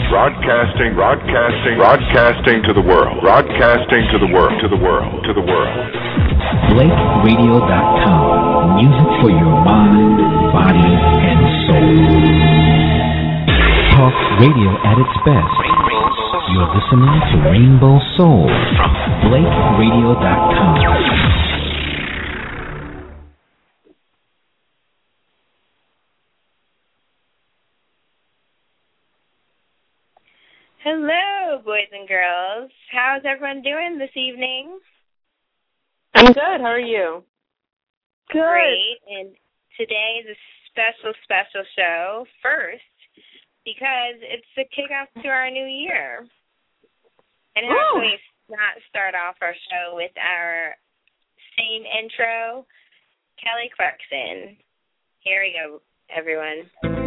Broadcasting to the world. Broadcasting to the world. BlakeRadio.com. Music for your mind, body, and soul. Talk radio at its best. You're listening to Rainbow Soul from BlakeRadio.com. Hello, boys and girls. How's everyone doing this evening? I'm good. How are you? Good. Great. And today is a special show. First, because it's the kickoff to our new year. And how can we not start off our show with our same intro? Kelly Clarkson. Here we go, everyone.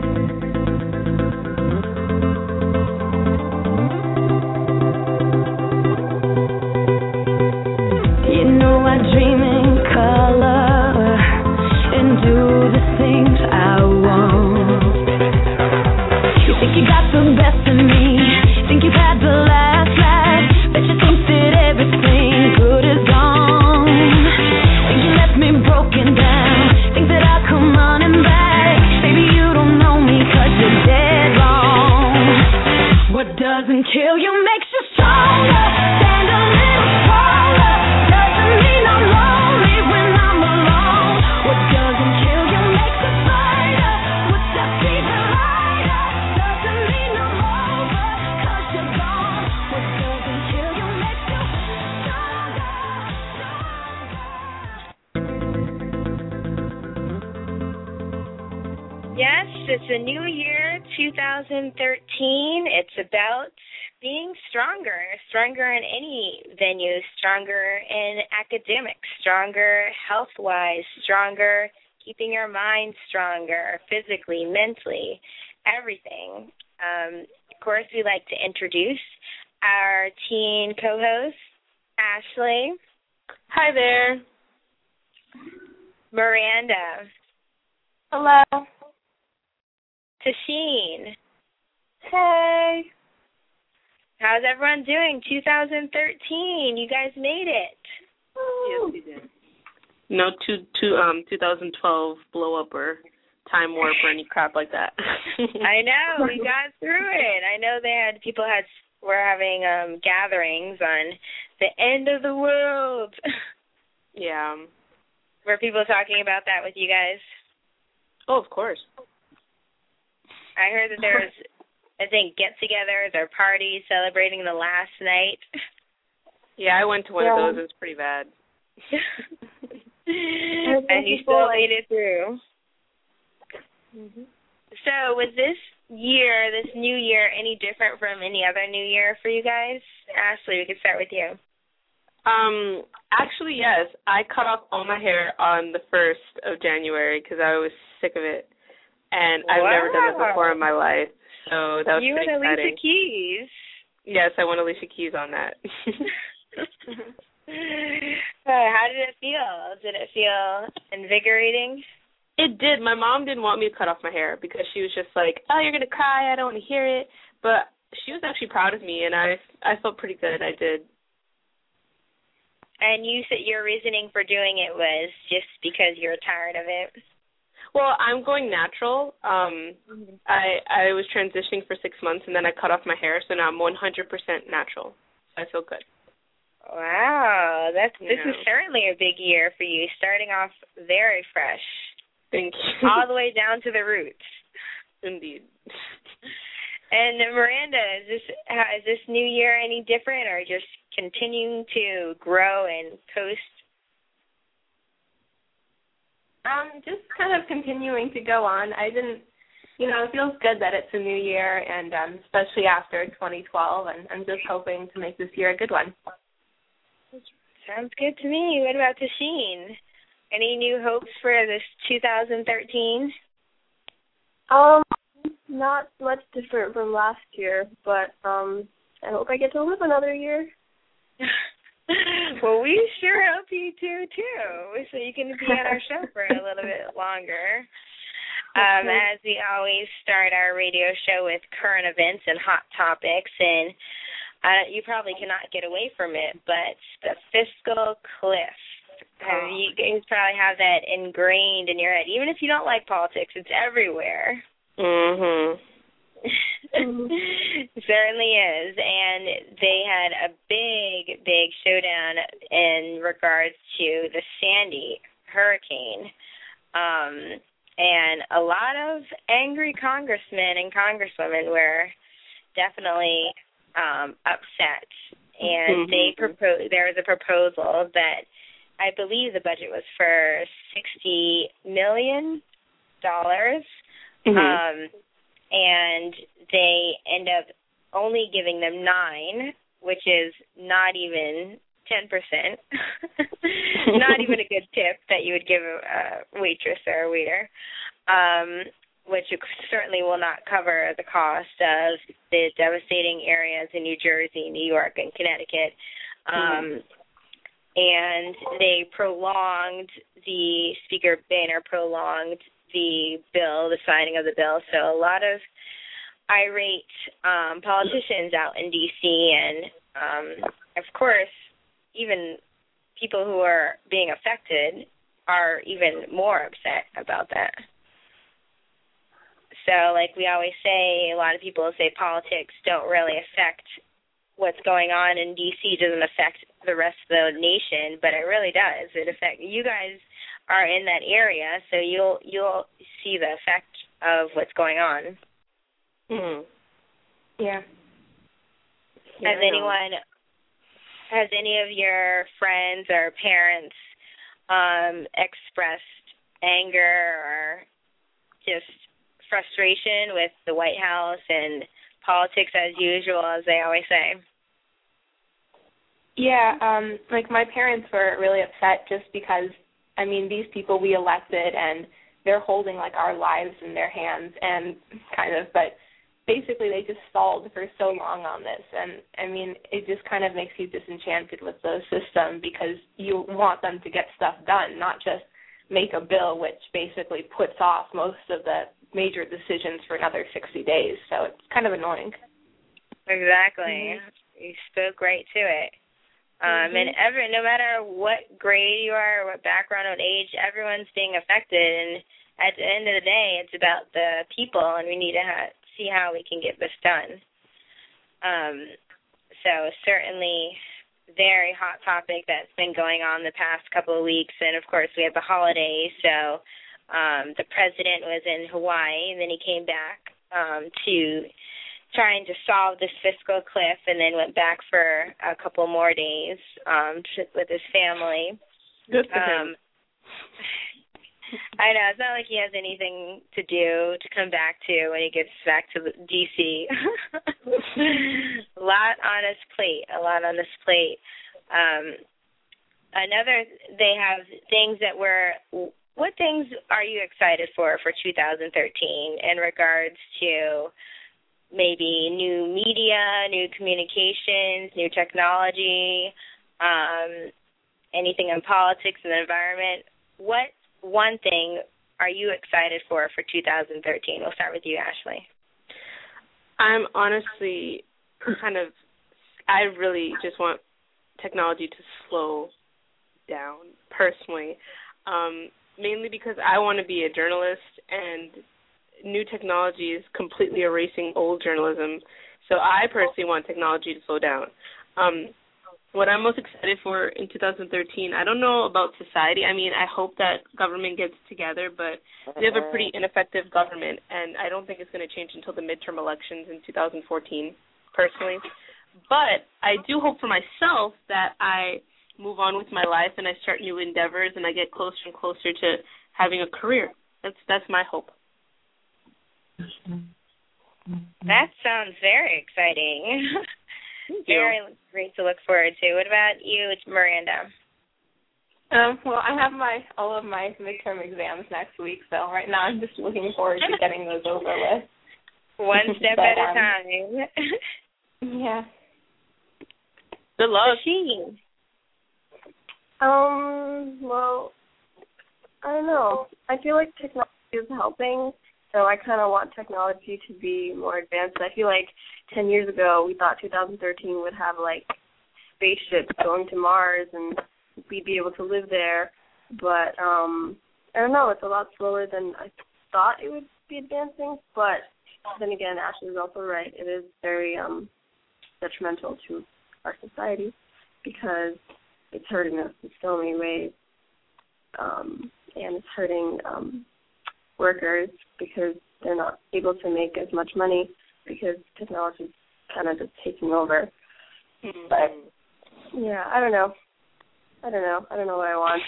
You know I dream in color and do the things I want. You think you got the best of me, think you've had the last laugh, bet you think that everything good is gone. Think you left me broken down, think that I'll come running back. Maybe you don't know me 'cause you're dead wrong. What doesn't kill you makes you stronger. Stand a little taller. Yes, it's a new year, 2013. It's about being stronger in any venue, stronger in academics, stronger health-wise, stronger keeping your mind stronger, physically, mentally, everything. Of course, we'd like to introduce our teen co-host, Ashley. Hi there. Miranda. Hello. Tasheen. Hey. How's everyone doing? 2013. You guys made it. Yes, we did. No 2012 blow up or time warp or any crap like that. I know. We got through it. I know people were having gatherings on the end of the world. Yeah. Were people talking about that with you guys? Oh, of course. I heard that there was, I think, get-togethers or parties celebrating the last night. Yeah, I went to one of those. It was pretty bad. And you still made it through. Mm-hmm. So was this new year, any different from any other new year for you guys? Ashley, we could start with you. Actually, yes. I cut off all my hair on the 1st of January because I was sick of it. And I've never done it before in my life. So that was pretty exciting. You and Alicia Keys. Yes, I won Alicia Keys on that. How did it feel? Did it feel invigorating? It did. My mom didn't want me to cut off my hair because she was just like, oh, you're going to cry. I don't want to hear it. But she was actually proud of me, and I felt pretty good. I did. And you said your reasoning for doing it was just because you were tired of it? Well, I'm going natural. I was transitioning for 6 months, and then I cut off my hair, so now I'm 100% natural. I feel good. Wow, this is certainly a big year for you, starting off very fresh. Thank you. All the way down to the roots. Indeed. And Miranda, is this new year any different, or just continuing to grow and coast? Just kind of continuing to go on. It feels good that it's a new year, and especially after 2012, and I'm just hoping to make this year a good one. Sounds good to me. What about Tasheen? Any new hopes for this 2013? Not much different from last year, but I hope I get to live another year. Well, we sure hope you do, too, so you can be on our show for a little bit longer. As we always start our radio show with current events and hot topics, and you probably cannot get away from it, but the fiscal cliff. You guys probably have that ingrained in your head. Even if you don't like politics, it's everywhere. Mhm. It certainly is. And they had a big showdown in regards to the Sandy hurricane. And a lot of angry congressmen and congresswomen were definitely upset. And there was a proposal that I believe the budget was for $60 million. And they end up only giving them 9, which is not even 10%. Not even a good tip that you would give a waitress or a waiter, which certainly will not cover the cost of the devastating areas in New Jersey, New York, and Connecticut. And they Speaker Boehner prolonged the bill, the signing of the bill. So a lot of irate politicians out in D.C. and, of course, even people who are being affected are even more upset about that. So, like we always say, a lot of people say politics don't really affect what's going on in D.C., doesn't affect the rest of the nation, but it really does. It affects you guys. Are in that area, so you'll see the effect of what's going on. Yeah. Has any of your friends or parents expressed anger or just frustration with the White House and politics as usual, as they always say? Yeah, like my parents were really upset just because, I mean, these people we elected and they're holding like our lives in their hands and but basically they just stalled for so long on this. And I mean, it just kind of makes you disenchanted with the system because you want them to get stuff done, not just make a bill which basically puts off most of the major decisions for another 60 days. So it's kind of annoying. Exactly. You spoke right to it. And no matter what grade you are or what background or age, everyone's being affected. And at the end of the day, it's about the people, and we need to see how we can get this done. So certainly very hot topic that's been going on the past couple of weeks. And, of course, we have the holidays. So the president was in Hawaii, and then he came back to trying to solve this fiscal cliff, and then went back for a couple more days with his family. Good for him. I know. It's not like he has anything to do to come back to when he gets back to D.C. A lot on his plate. They have things that what things are you excited for 2013 in regards to maybe new media, new communications, new technology, anything in politics and the environment? What one thing are you excited for 2013? We'll start with you, Ashley. I'm honestly I really just want technology to slow down, personally, mainly because I want to be a journalist, and new technology is completely erasing old journalism. So I personally want technology to slow down. What I'm most excited for in 2013, I don't know about society. I mean, I hope that government gets together, but we have a pretty ineffective government, and I don't think it's going to change until the midterm elections in 2014, personally. But I do hope for myself that I move on with my life and I start new endeavors and I get closer and closer to having a career. That's my hope. That sounds very exciting. Very great to look forward to. What about you, Miranda? Well, I have all of my midterm exams next week, so right now I'm just looking forward to getting those over with. One step at a time. Yeah. Good luck. Well, I don't know. I feel like technology is helping So I kind of want technology to be more advanced. I feel like 10 years ago we thought 2013 would have, like, spaceships going to Mars and we'd be able to live there. But I don't know, it's a lot slower than I thought it would be advancing. But then again, Ashley is also right. It is very detrimental to our society because it's hurting us in so many ways. And it's hurting workers because they're not able to make as much money because technology is kind of just taking over. Mm-hmm. But, yeah, I don't know. I don't know what I want.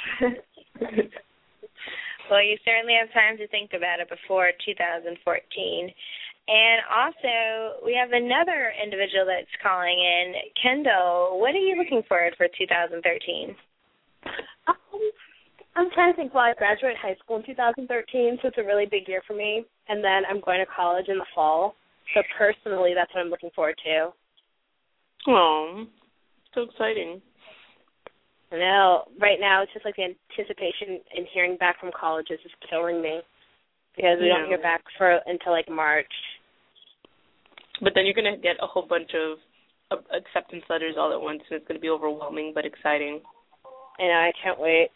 Well, you certainly have time to think about it before 2014. And also, we have another individual that's calling in. Kendall, what are you looking for 2013? I'm trying to think. Well, I graduate high school in 2013, so it's a really big year for me. And then I'm going to college in the fall. So personally, that's what I'm looking forward to. Oh, so exciting. I know. Right now, it's just like the anticipation in hearing back from colleges is killing me because we don't hear back until like March. But then you're going to get a whole bunch of acceptance letters all at once, and it's going to be overwhelming but exciting. I know. I can't wait.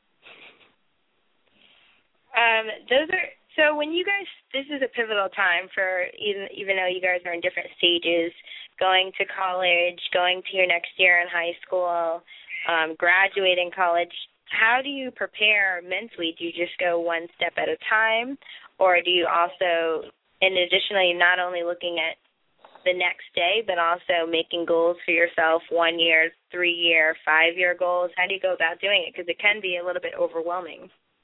So when you guys, this is a pivotal time for, even though you guys are in different stages, going to college, going to your next year in high school, graduating college, how do you prepare mentally? Do you just go one step at a time, or do you also, and additionally, not only looking at the next day, but also making goals for yourself, 1 year, 3 year, 5 year goals? How do you go about doing it? Because it can be a little bit overwhelming.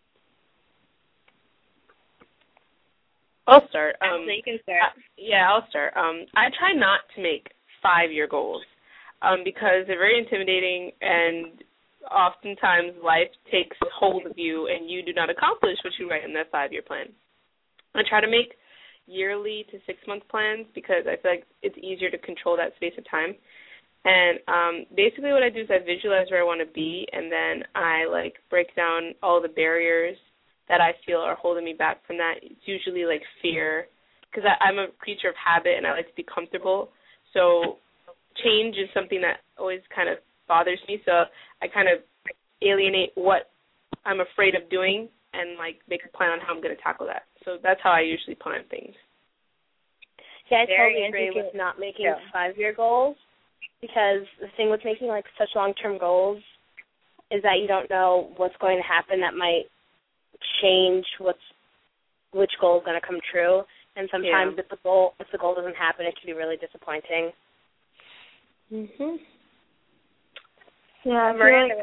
I'll start. So you can start. I'll start. I try not to make 5-year goals because they're very intimidating, and oftentimes life takes hold of you and you do not accomplish what you write in that 5-year plan. I try to make yearly to 6-month plans because I feel like it's easier to control that space of time. And basically what I do is I visualize where I want to be, and then I break down all the barriers that I feel are holding me back from that. It's usually fear, because I'm a creature of habit and I like to be comfortable. So change is something that always kind of bothers me. So I kind of alienate what I'm afraid of doing and make a plan on how I'm going to tackle that. So that's how I usually plan things. Yeah, I totally agree with not making 5-year goals, because the thing with making such long-term goals is that you don't know what's going to happen that might change which goal is going to come true, and sometimes if the goal doesn't happen, it can be really disappointing. Mhm. Yeah,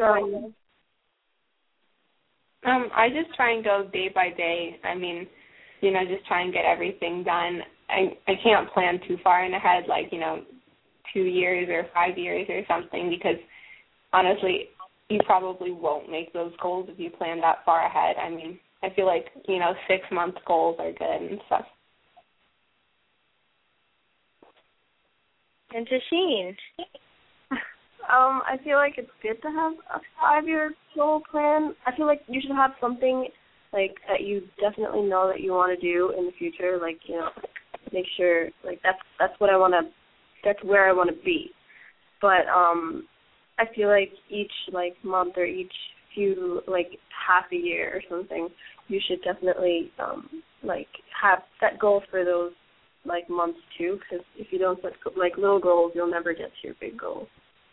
I just try and go day by day. I mean, just try and get everything done. I can't plan too far in ahead, 2 years or 5 years or something, because honestly, you probably won't make those goals if you plan that far ahead. I mean, I feel like, 6-month goals are good and stuff. And Tasheen? I feel like it's good to have a 5-year goal plan. I feel like you should have something, that you definitely know that you want to do in the future. Make sure, that's what I want to, that's where I want to be. But, I feel like each month or each few half a year or something, you should definitely have set goals for those months too. Because if you don't set little goals, you'll never get to your big goals.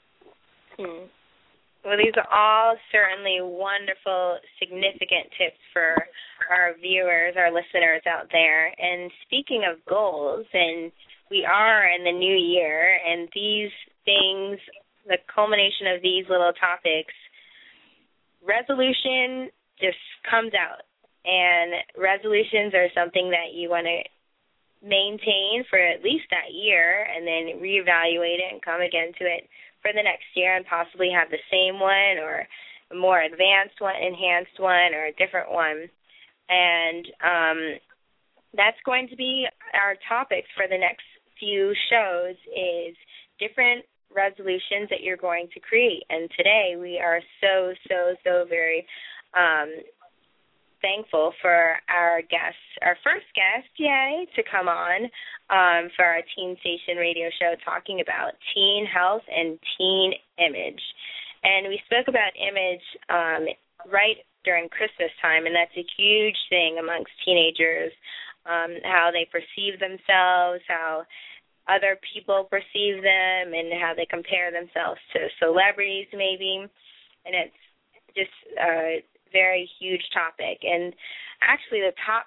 Well, these are all certainly wonderful, significant tips for our viewers, our listeners out there. And speaking of goals, and we are in the new year, and these things, the culmination of these little topics, resolution just comes out. And resolutions are something that you want to maintain for at least that year and then reevaluate it and come again to it for the next year and possibly have the same one or a more advanced one, enhanced one, or a different one. And that's going to be our topics for the next few shows, is different resolutions that you're going to create. And today we are so very thankful for our first guest, to come on for our Teen Station radio show talking about teen health and teen image. And we spoke about image right during Christmas time, and that's a huge thing amongst teenagers, how they perceive themselves, how other people perceive them, and how they compare themselves to celebrities maybe. And it's just a very huge topic. And actually the top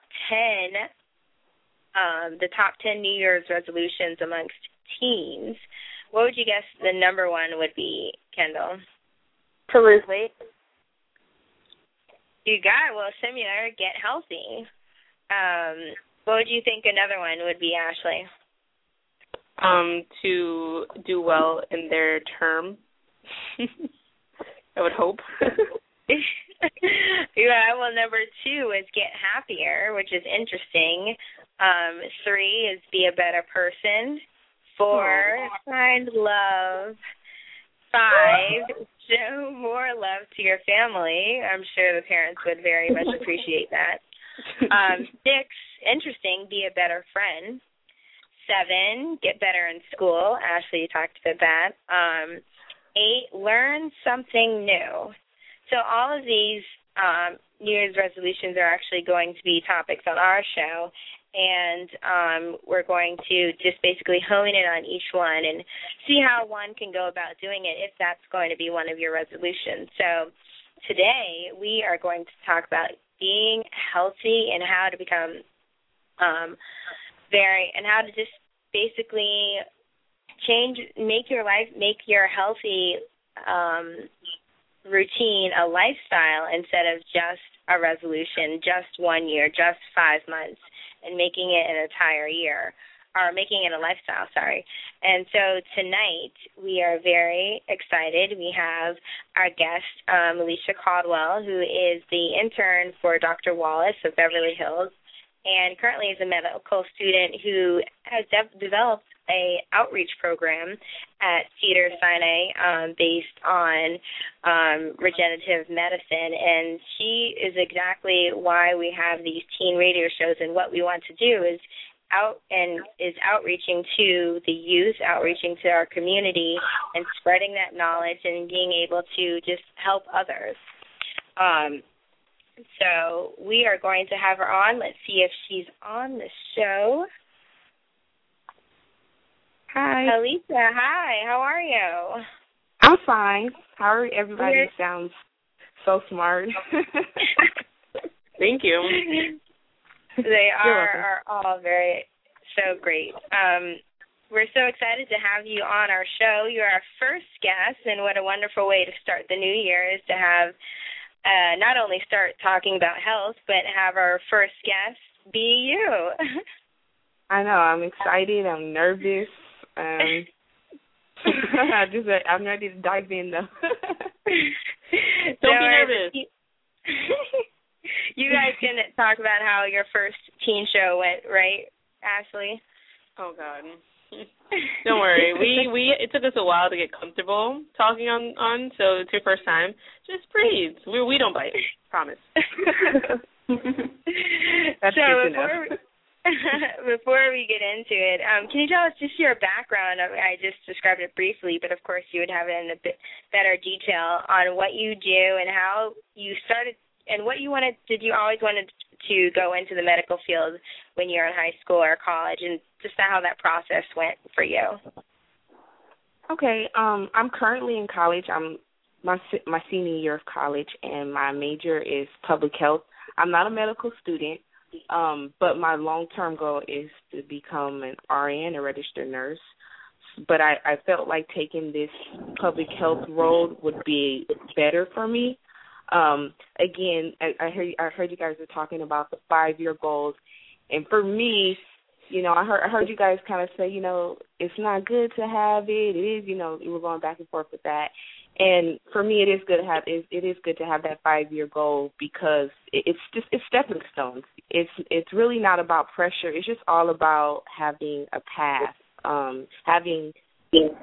10 New Year's resolutions amongst teens, what would you guess the number one would be, Kendall? To lose weight. You got it. Well, similar, get healthy. What would you think another one would be, Ashley? To do well in their term. I would hope. Yeah, well, number 2 is get happier, which is interesting. 3 is be a better person. 4, find love. 5, show more love to your family. I'm sure the parents would very much appreciate that. 6, interesting, be a better friend. 7, get better in school. Ashley, you talked about that. 8, learn something new. So all of these New Year's resolutions are actually going to be topics on our show, and we're going to just basically hone in on each one and see how one can go about doing it if that's going to be one of your resolutions. So today we are going to talk about being healthy and how to become and how to just basically make your healthy routine a lifestyle instead of just a resolution, just 1 year, just 5 months, and making it an entire year, or making it a lifestyle, sorry. And so tonight we are very excited. We have our guest, Alicia Caldwell, who is the intern for Dr. Wallace of Beverly Hills, and currently is a medical student who has developed a outreach program at Cedars-Sinai based on regenerative medicine, and she is exactly why we have these teen radio shows, and what we want to do is outreaching to the youth, outreaching to our community, and spreading that knowledge and being able to just help others. So we are going to have her on. Let's see if she's on the show. Hi. Alicia, hi. How are you? I'm fine. How are everybody? Sounds so smart. Thank you. They are all so great. We're so excited to have you on our show. You're our first guest, and what a wonderful way to start the new year is to have not only start talking about health, but have our first guest be you. I know. I'm excited. I'm nervous. I'm ready to dive in, though. Don't be nervous. You guys can talk about how your first teen show went, right, Ashley? Oh, God. Don't worry. It took us a while to get comfortable talking on, so it's your first time. Just breathe. We don't bite. Promise. That's good to know. Before we get into it, can you tell us just your background? I just described it briefly, but of course you would have it in a bit better detail on what you do and how you started and what you wanted. Did you always wanted to go into the medical field when you were in high school or college, and just how that process went for you? Okay, I'm currently in college. I'm my senior year of college, and my major is public health. I'm not a medical student. But my long-term goal is to become an RN, a registered nurse. But I felt like taking this public health role would be better for me. Again, I heard you guys were talking about the 5-year goals, and for me, I heard you guys kind of say, it's not good to have it. It is, we were going back and forth with that. And for me, it is good to have that 5-year goal because it's stepping stones. It's really not about pressure. It's just all about having a path, having it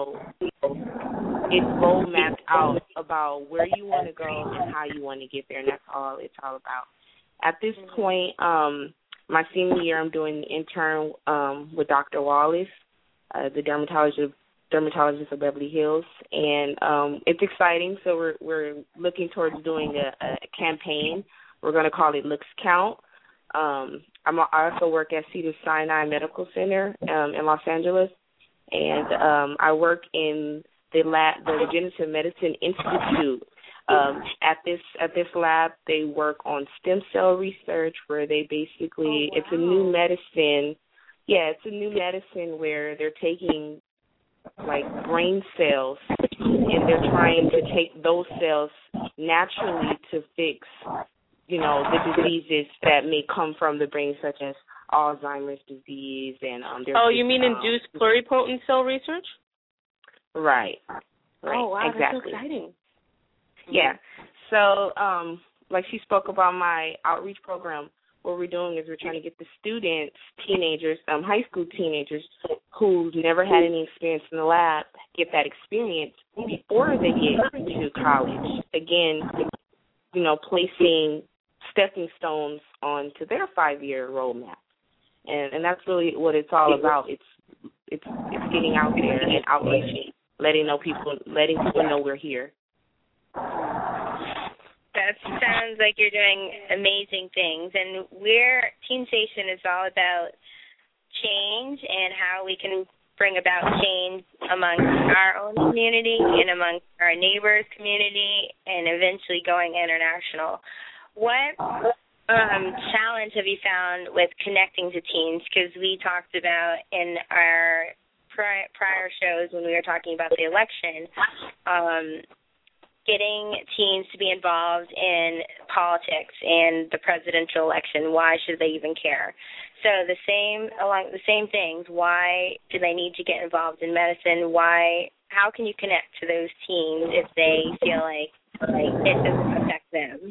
goal mapped out about where you want to go and how you want to get there, and that's all it's all about. At this point, my senior year, I'm doing an intern with Dr. Wallace, the dermatologist of Beverly Hills, and it's exciting. So we're looking towards doing a campaign. We're going to call it Looks Count. I also work at Cedars-Sinai Medical Center in Los Angeles, and I work in the Regenerative Medicine Institute. At this lab, they work on stem cell research, where they basically it's a new medicine. Yeah, it's a new medicine where they're taking like brain cells, and they're trying to take those cells naturally to fix, the diseases that may come from the brain, such as Alzheimer's disease and you mean induced pluripotent cell research? Right. Oh wow, exactly. That's so exciting. Yeah. So, like she spoke about my outreach program, what we're doing is we're trying to get the students, teenagers, high school teenagers who've never had any experience in the lab, get that experience before they get to college. Again, placing stepping stones onto their 5-year roadmap. And that's really what it's all about. It's getting out there and outreaching, letting people know we're here. That sounds like you're doing amazing things. And Teen Station is all about change and how we can bring about change amongst our own community and amongst our neighbors' community and eventually going international. What challenge have you found with connecting to teens? Because we talked about in our prior shows when we were talking about the election, getting teens to be involved in politics and the presidential election. Why should they even care? So along the same things. Why do they need to get involved in medicine? How can you connect to those teens if they feel like it doesn't affect them?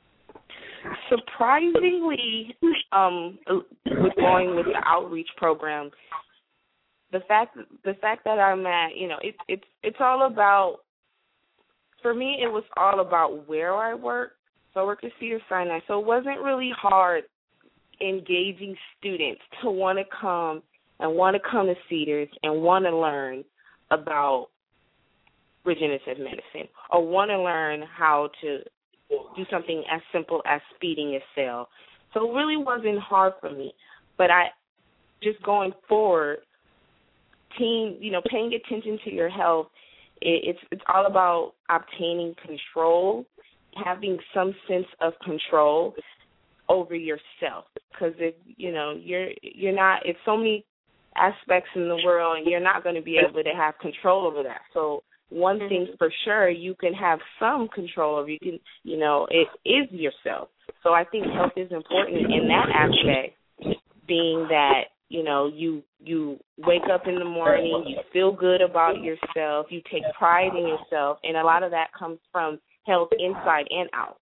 Surprisingly, with going with the outreach program, the fact that I'm at, it's all about. For me, it was all about where I work. So I worked at Cedars-Sinai. So it wasn't really hard engaging students to want to come to Cedars and want to learn about regenerative medicine or want to learn how to do something as simple as feeding a cell. So it really wasn't hard for me. But just going forward, paying attention to your health, it's all about obtaining control, having some sense of control over yourself. Because if you're not, it's so many aspects in the world, and you're not going to be able to have control over that. So one thing for sure, you can have some control over. It is yourself. So I think health is important in that aspect, being that you wake up in the morning, you feel good about yourself, you take pride in yourself, and a lot of that comes from health inside and out.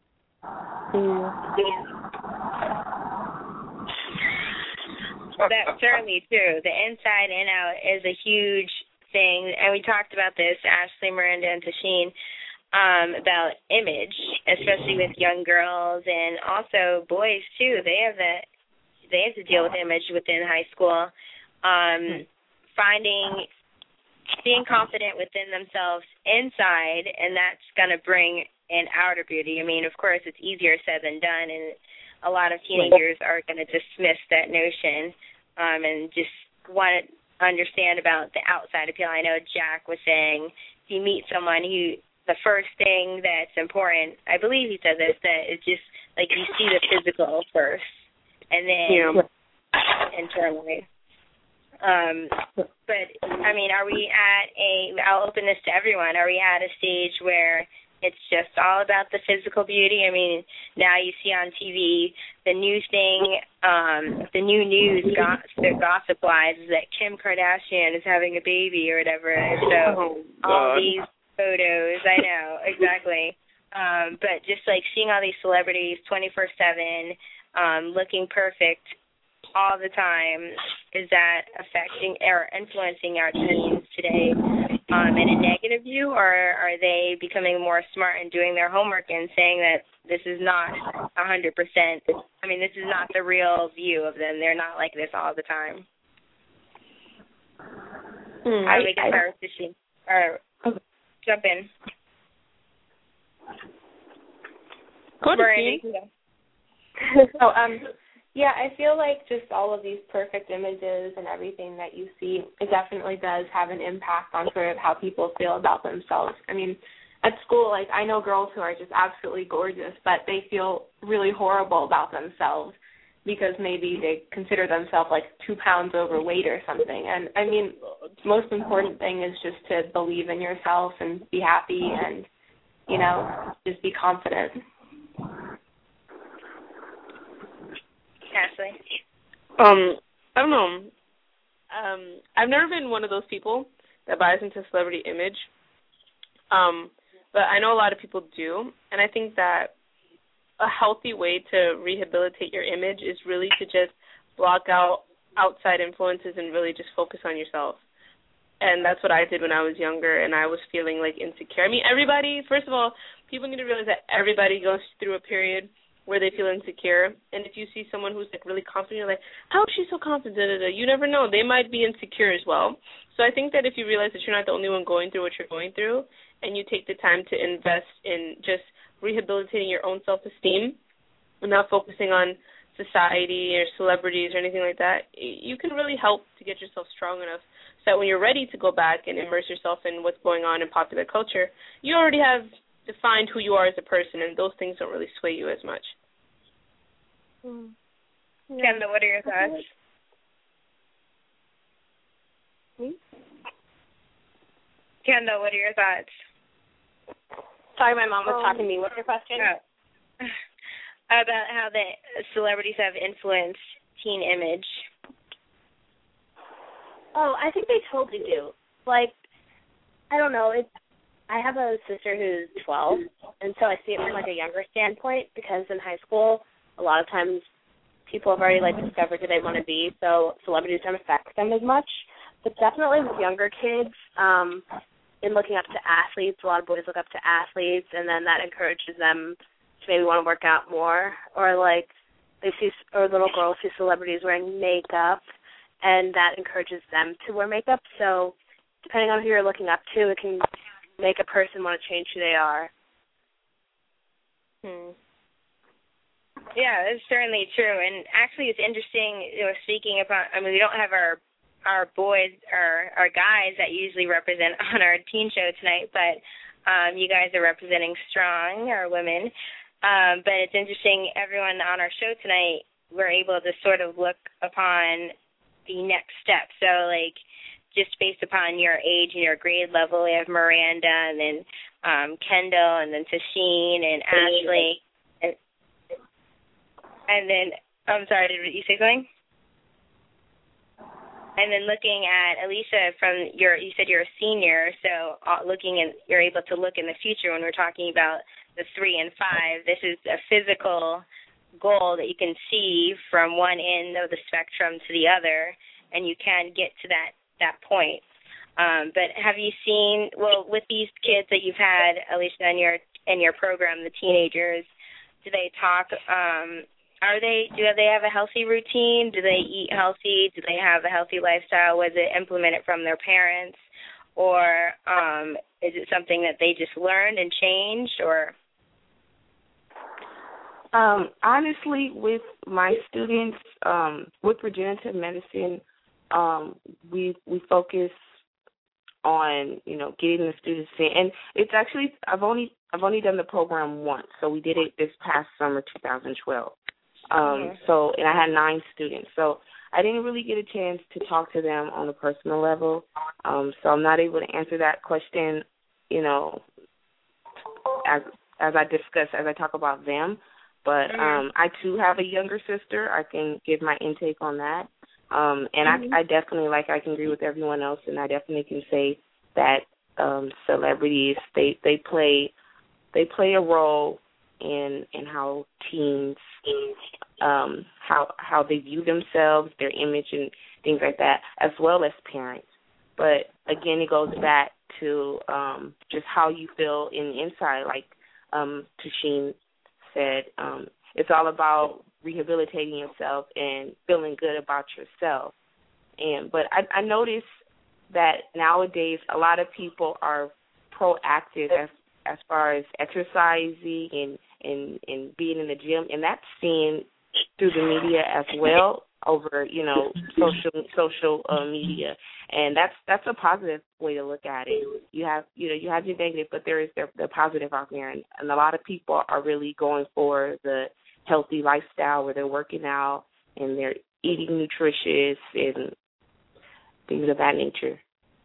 That's certainly true. The inside and out is a huge thing, and we talked about this, Ashley, Miranda, and Tasheen, about image, especially with young girls and also boys too. They have to deal with image within high school. Being confident within themselves inside, and that's going to bring an outer beauty. I mean, of course, it's easier said than done, and a lot of teenagers are going to dismiss that notion and just want to understand about the outside appeal. I know Jack was saying if you meet someone the first thing that's important, I believe he said this, that it's just like you see the physical first. And then internally. But, I mean, are we I'll open this to everyone, are we at a stage where it's just all about the physical beauty? I mean, now you see on TV the new thing, the new news, the gossip-wise, is that Kim Kardashian is having a baby or whatever. So all these photos, I know, exactly. But just like seeing all these celebrities 24/7, looking perfect all the time, is that affecting or influencing our teens today? in a negative view, or are they becoming more smart and doing their homework and saying that this is not 100%? I mean, this is not the real view of them. They're not like this all the time. Jump in. Go ahead. Yeah, I feel like just all of these perfect images and everything that you see, it definitely does have an impact on sort of how people feel about themselves. I mean, at school, like, I know girls who are just absolutely gorgeous, but they feel really horrible about themselves because maybe they consider themselves like 2 pounds overweight or something. And, I mean, the most important thing is just to believe in yourself and be happy and, you know, just be confident. Ashley? I don't know. I've never been one of those people that buys into celebrity image. But I know a lot of people do, and I think that a healthy way to rehabilitate your image is really to just block out outside influences and really just focus on yourself. And that's what I did when I was younger, and I was feeling, like, insecure. I mean, everybody, first of all, people need to realize that everybody goes through a period where they feel insecure. And if you see someone who's, like, really confident, you're like, how is she so confident? You never know. They might be insecure as well. So I think that if you realize that you're not the only one going through what you're going through, and you take the time to invest in just rehabilitating your own self-esteem and not focusing on society or celebrities or anything like that, you can really help to get yourself strong enough so that when you're ready to go back and immerse yourself in what's going on in popular culture, you already have defined who you are as a person, and those things don't really sway you as much. Kendall, what are your thoughts? Kendall, what are your thoughts? Sorry, my mom was talking to me. What's your question? About how the celebrities have influenced teen image. Oh, I think they totally do. Like, I don't know. I have a sister who's 12, and so I see it from, like, a younger standpoint because in high school, a lot of times people have already, like, discovered who they want to be, so celebrities don't affect them as much. But definitely with younger kids, in looking up to athletes, a lot of boys look up to athletes, and then that encourages them to maybe want to work out more. Or, like, or little girls see celebrities wearing makeup, and that encourages them to wear makeup. So depending on who you're looking up to, it can make a person want to change who they are. Yeah, that's certainly true. And actually it's interesting, you know, speaking about, I mean, we don't have our boys or our guys that usually represent on our teen show tonight, but you guys are representing strong, our women. But it's interesting, everyone on our show tonight, we're able to sort of look upon the next step. So, like, just based upon your age and your grade level, we have Miranda and then Kendall and then Tasheen and Ashley. And then, I'm sorry, did you say something? And then looking at Alicia you said you're a senior, so you're able to look in the future when we're talking about the 3 and 5. This is a physical goal that you can see from one end of the spectrum to the other, and you can get to that point. But have you seen, well, with these kids that you've had, Alicia, in your program, the teenagers, do they talk? Do they have a healthy routine? Do they eat healthy? Do they have a healthy lifestyle? Was it implemented from their parents, or is it something that they just learned and changed, or? Honestly, with my students, with regenerative medicine, we focus on, you know, getting the students in, and it's actually I've only done the program once, so we did it this past summer, 2012. So, and I had 9 students, so I didn't really get a chance to talk to them on a personal level. So I'm not able to answer that question, you know, as I talk about them. But I too have a younger sister. I can give my intake on that. And I definitely, like, I can agree with everyone else, and I definitely can say that celebrities, they play a role in how teens, how they view themselves, their image, and things like that, as well as parents. But again, it goes back to just how you feel in the inside. Like Tasheen said, it's all about rehabilitating yourself and feeling good about yourself. But I notice that nowadays a lot of people are proactive as far as exercising and being in the gym, and that's seen through the media as well, over social media, and that's a positive way to look at it. You have your negative, but there is the positive out there, and a lot of people are really going for the healthy lifestyle where they're working out and they're eating nutritious and things of that nature.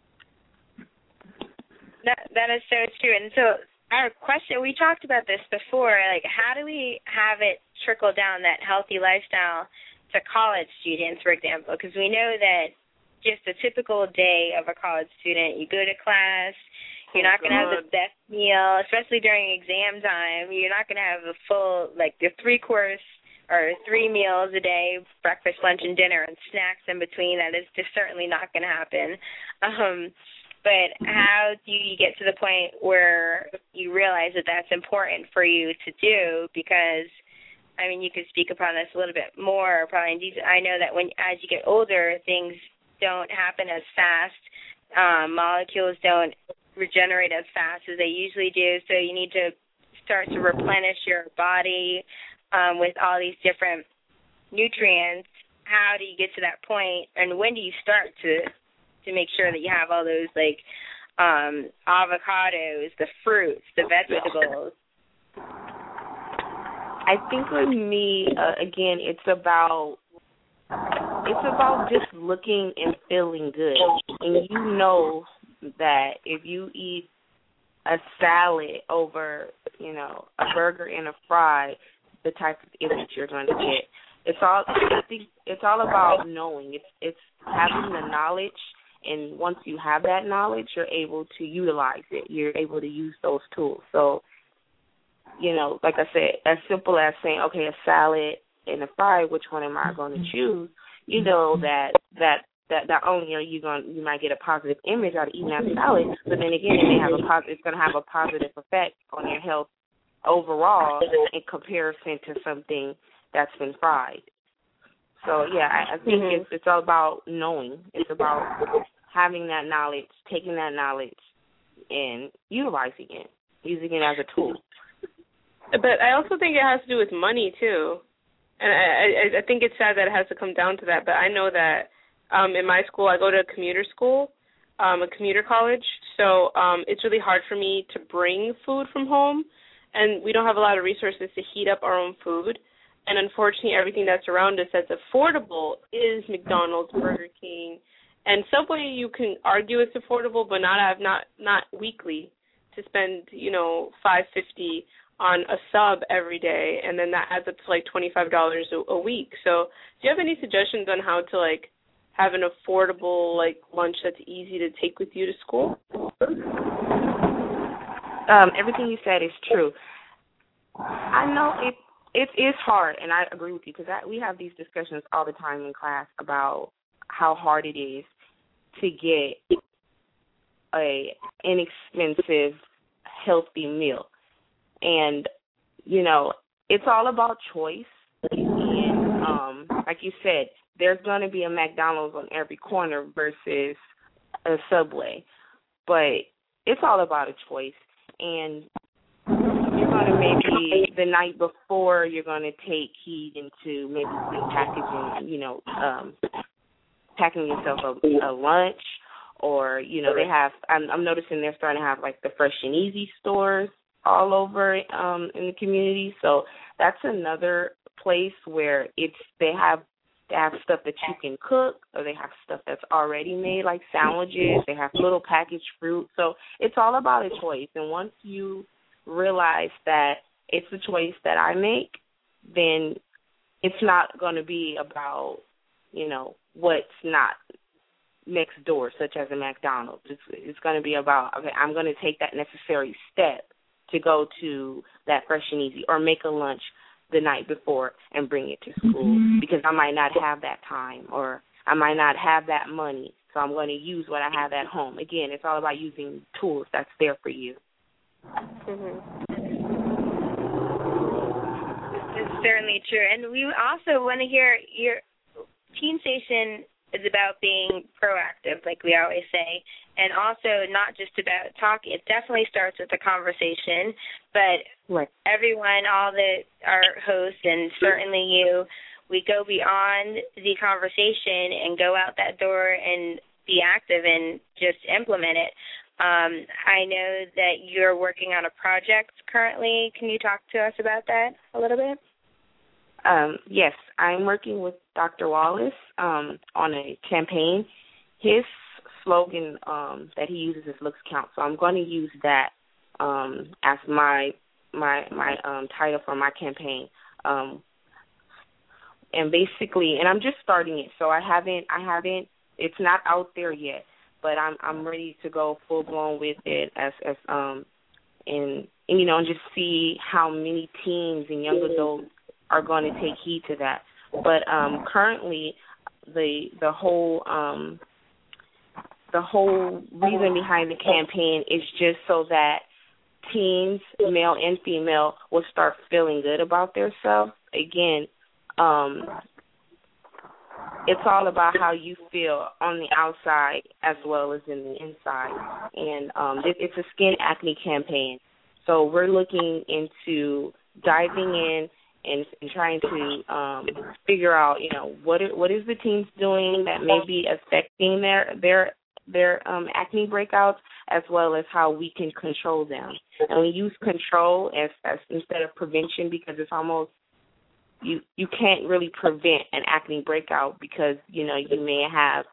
That is so true. And so our question, we talked about this before, like how do we have it trickle down, that healthy lifestyle, to college students, for example? Because we know that just a typical day of a college student, you go to class, you're not going to have the best meal, especially during exam time. You're not going to have a full, like the 3-course or 3 meals a day, breakfast, lunch, and dinner, and snacks in between. That is just certainly not going to happen. But how do you get to the point where you realize that that's important for you to do? Because, I mean, you could speak upon this a little bit more, probably. I know that as you get older, things don't happen as fast. Molecules don't regenerate as fast as they usually do. So you need to start to replenish your body with all these different nutrients. How do you get to that point, and when do you start to make sure that you have all those, like, avocados, the fruits, the vegetables? I think with me, again, it's about just looking and feeling good. And you know that if you eat a salad over, a burger and a fry, the type of image you're going to get. I think it's all about knowing. It's having the knowledge. And once you have that knowledge, you're able to utilize it. You're able to use those tools. So, like I said, as simple as saying, okay, a salad and a fry, which one am I going to choose? You know that not only are you might get a positive image out of eating that salad, but then again, it's going to have a positive effect on your health overall in comparison to something that's been fried. So yeah, I think it's all about knowing. It's about having that knowledge, taking that knowledge, and utilizing it, using it as a tool. But I also think it has to do with money too, and I think it's sad that it has to come down to that. But I know that in my school, I go to a commuter school, a commuter college, so it's really hard for me to bring food from home, and we don't have a lot of resources to heat up our own food. And unfortunately, everything that's around us that's affordable is McDonald's, Burger King, and Subway. You can argue it's affordable, but not weekly to spend $5.50 on a sub every day, and then that adds up to like $25 a week. So, do you have any suggestions on how to have an affordable lunch that's easy to take with you to school? Everything you said is true. I know it is hard, and I agree with you, because we have these discussions all the time in class about how hard it is to get a inexpensive, healthy meal. And, it's all about choice. And like you said, there's going to be a McDonald's on every corner versus a Subway. But it's all about a choice. And you're going to maybe the night before, you're going to take heed into maybe packaging, packing yourself a lunch, or, they have, I'm noticing they're starting to have the Fresh and Easy stores all over in the community. So that's another place where they have stuff that you can cook, or they have stuff that's already made, like sandwiches. They have little packaged fruit. So it's all about a choice. And once you realize that it's the choice that I make, then it's not going to be about, what's not next door, such as a McDonald's. It's going to be about, okay, I'm going to take that necessary step to go to that Fresh and Easy, or make a lunch the night before and bring it to school, because I might not have that time, or I might not have that money. So I'm going to use what I have at home. Again, it's all about using tools that's there for you. It's certainly true. And we also want to hear your Teen Station is about being proactive, like we always say, and also not just about talking. It definitely starts with a conversation, but everyone, our hosts, and certainly you, we go beyond the conversation and go out that door and be active and just implement it. I know that you're working on a project currently. Can you talk to us about that a little bit? Yes, I'm working with Dr. Wallace on a campaign. His slogan that he uses is "Looks Count," so I'm going to use that as my title for my campaign. And basically, and I'm just starting it, so I haven't. It's not out there yet, but I'm ready to go full blown with it and just see how many teens and young adults are going to take heed to that. But currently, the whole reason behind the campaign is just so that teens, male and female, will start feeling good about themselves. Again, it's all about how you feel on the outside as well as in the inside. And it's a skin acne campaign. So we're looking into diving in and trying to figure out, what is the teens doing that may be affecting their acne breakouts, as well as how we can control them. And we use control as instead of prevention, because it's almost you can't really prevent an acne breakout because you may have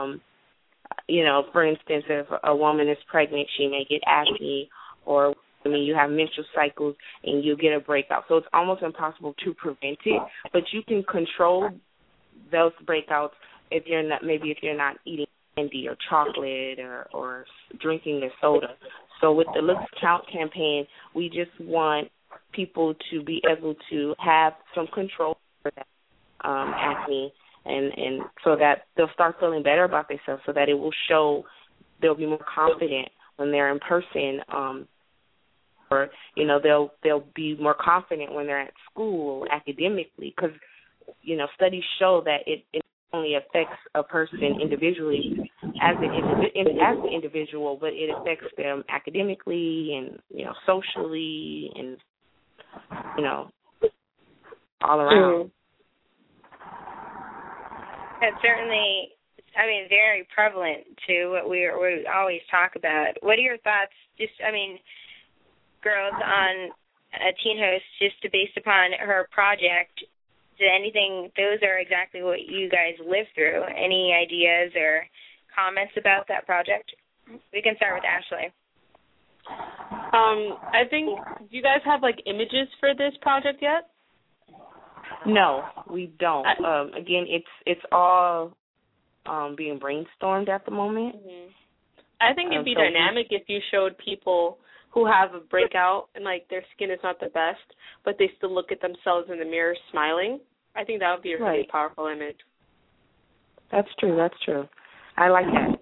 for instance, if a woman is pregnant, she may get acne, or you have menstrual cycles and you get a breakout. So it's almost impossible to prevent it, but you can control those breakouts if you're not eating candy or chocolate or drinking a soda. So with the Looks Count campaign, we just want people to be able to have some control over that acne, and so that they'll start feeling better about themselves, so that it will show they'll be more confident when they're in person, or they'll be more confident when they're at school academically, because studies show that it only affects a person individually as an individual, but it affects them academically and socially and all around. It's certainly, very prevalent to what we always talk about. What are your thoughts, girls, on a teen host, just based upon her project? Those are exactly what you guys live through. Any ideas or comments about that project? We can start with Ashley. I think, do you guys have images for this project yet? No, we don't. Again, it's all being brainstormed at the moment. Mm-hmm. I think it'd be dynamic if you showed people who have a breakout and their skin is not the best, but they still look at themselves in the mirror smiling. I think that would be a really powerful image. That's true. I like that.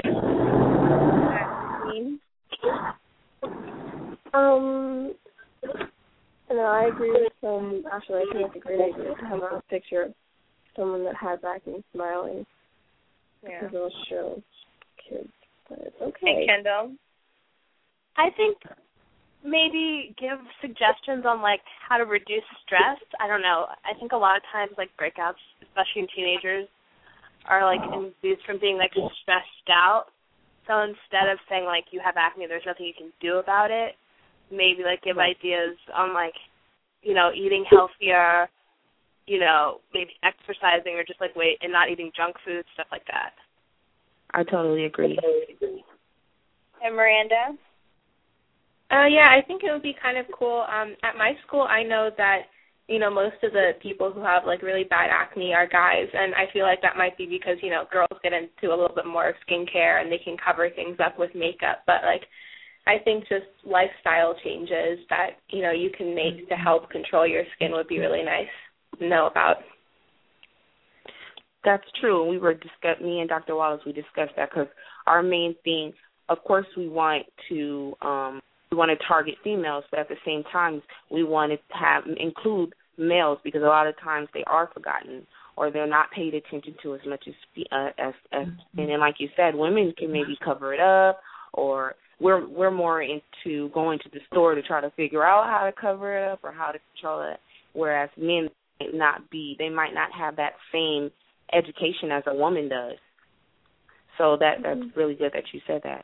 I agree with Ashley. I think it's a great idea to have a picture of someone that has acne smiling. Yeah. Because it'll show kids that it's okay. And Kendall? I think maybe give suggestions on how to reduce stress. I don't know. I think a lot of times breakouts, especially in teenagers, are induced from being stressed out. So instead of saying you have acne, there's nothing you can do about it, maybe give ideas on eating healthier, maybe exercising or just weight and not eating junk food, stuff like that. I totally agree. And Miranda? Yeah, I think it would be kind of cool. At my school, I know that, most of the people who have, really bad acne are guys, and I feel that might be because, girls get into a little bit more of skincare and they can cover things up with makeup. But, I think just lifestyle changes that, you can make to help control your skin would be really nice to know about. That's true. Me and Dr. Wallace, we discussed that because our main thing, of course, we want to target females, but at the same time, we want to include males because a lot of times they are forgotten or they're not paid attention to as much as and then, like you said, women can maybe cover it up, or we're more into going to the store to try to figure out how to cover it up or how to control it, whereas men might not have that same education as a woman does. So that's really good that you said that.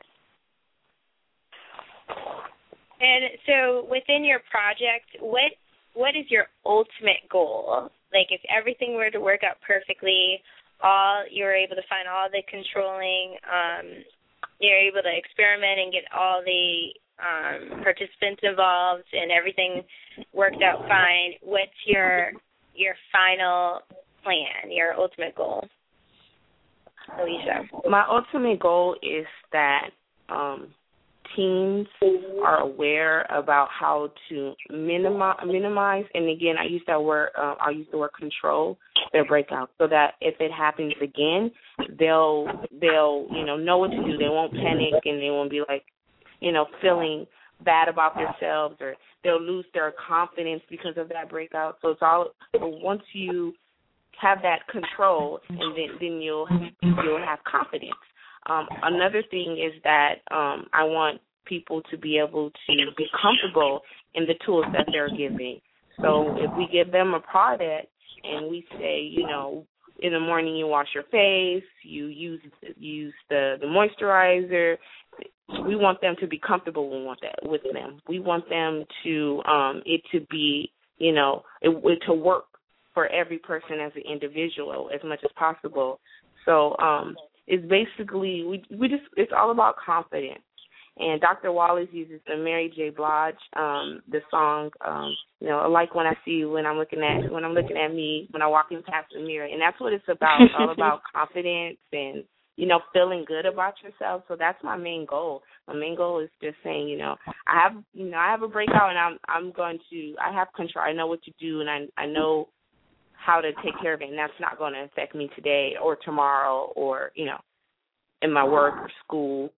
And so within your project, what is your ultimate goal? Like, if everything were to work out perfectly, you're able to find all the controlling, you're able to experiment and get all the participants involved and everything worked out fine, what's your final plan, your ultimate goal, Alicia? My ultimate goal is that teens are aware about how to minimize, and again, I use the word control their breakouts, so that if it happens again, they'll know what to do. They won't panic, and they won't be like, feeling bad about themselves, or they'll lose their confidence because of that breakout. So it's all, once you have that control, and then you'll have confidence. Another thing is that I want people to be able to be comfortable in the tools that they're giving. So if we give them a product and we say, in the morning you wash your face, you use the moisturizer, we want them to be comfortable with them. We want them to it to be, to work for every person as an individual as much as possible. So it's basically it's all about confidence. And Dr. Wallace uses the Mary J. Blige, the song, like when I see you, when I'm looking at me, when I'm walking past the mirror, and that's what it's about. It's all about confidence and feeling good about yourself. So that's my main goal. My main goal is just saying, I have a breakout, and I have control. I know what to do, and I know how to take care of it, and that's not going to affect me today or tomorrow or in my work or school.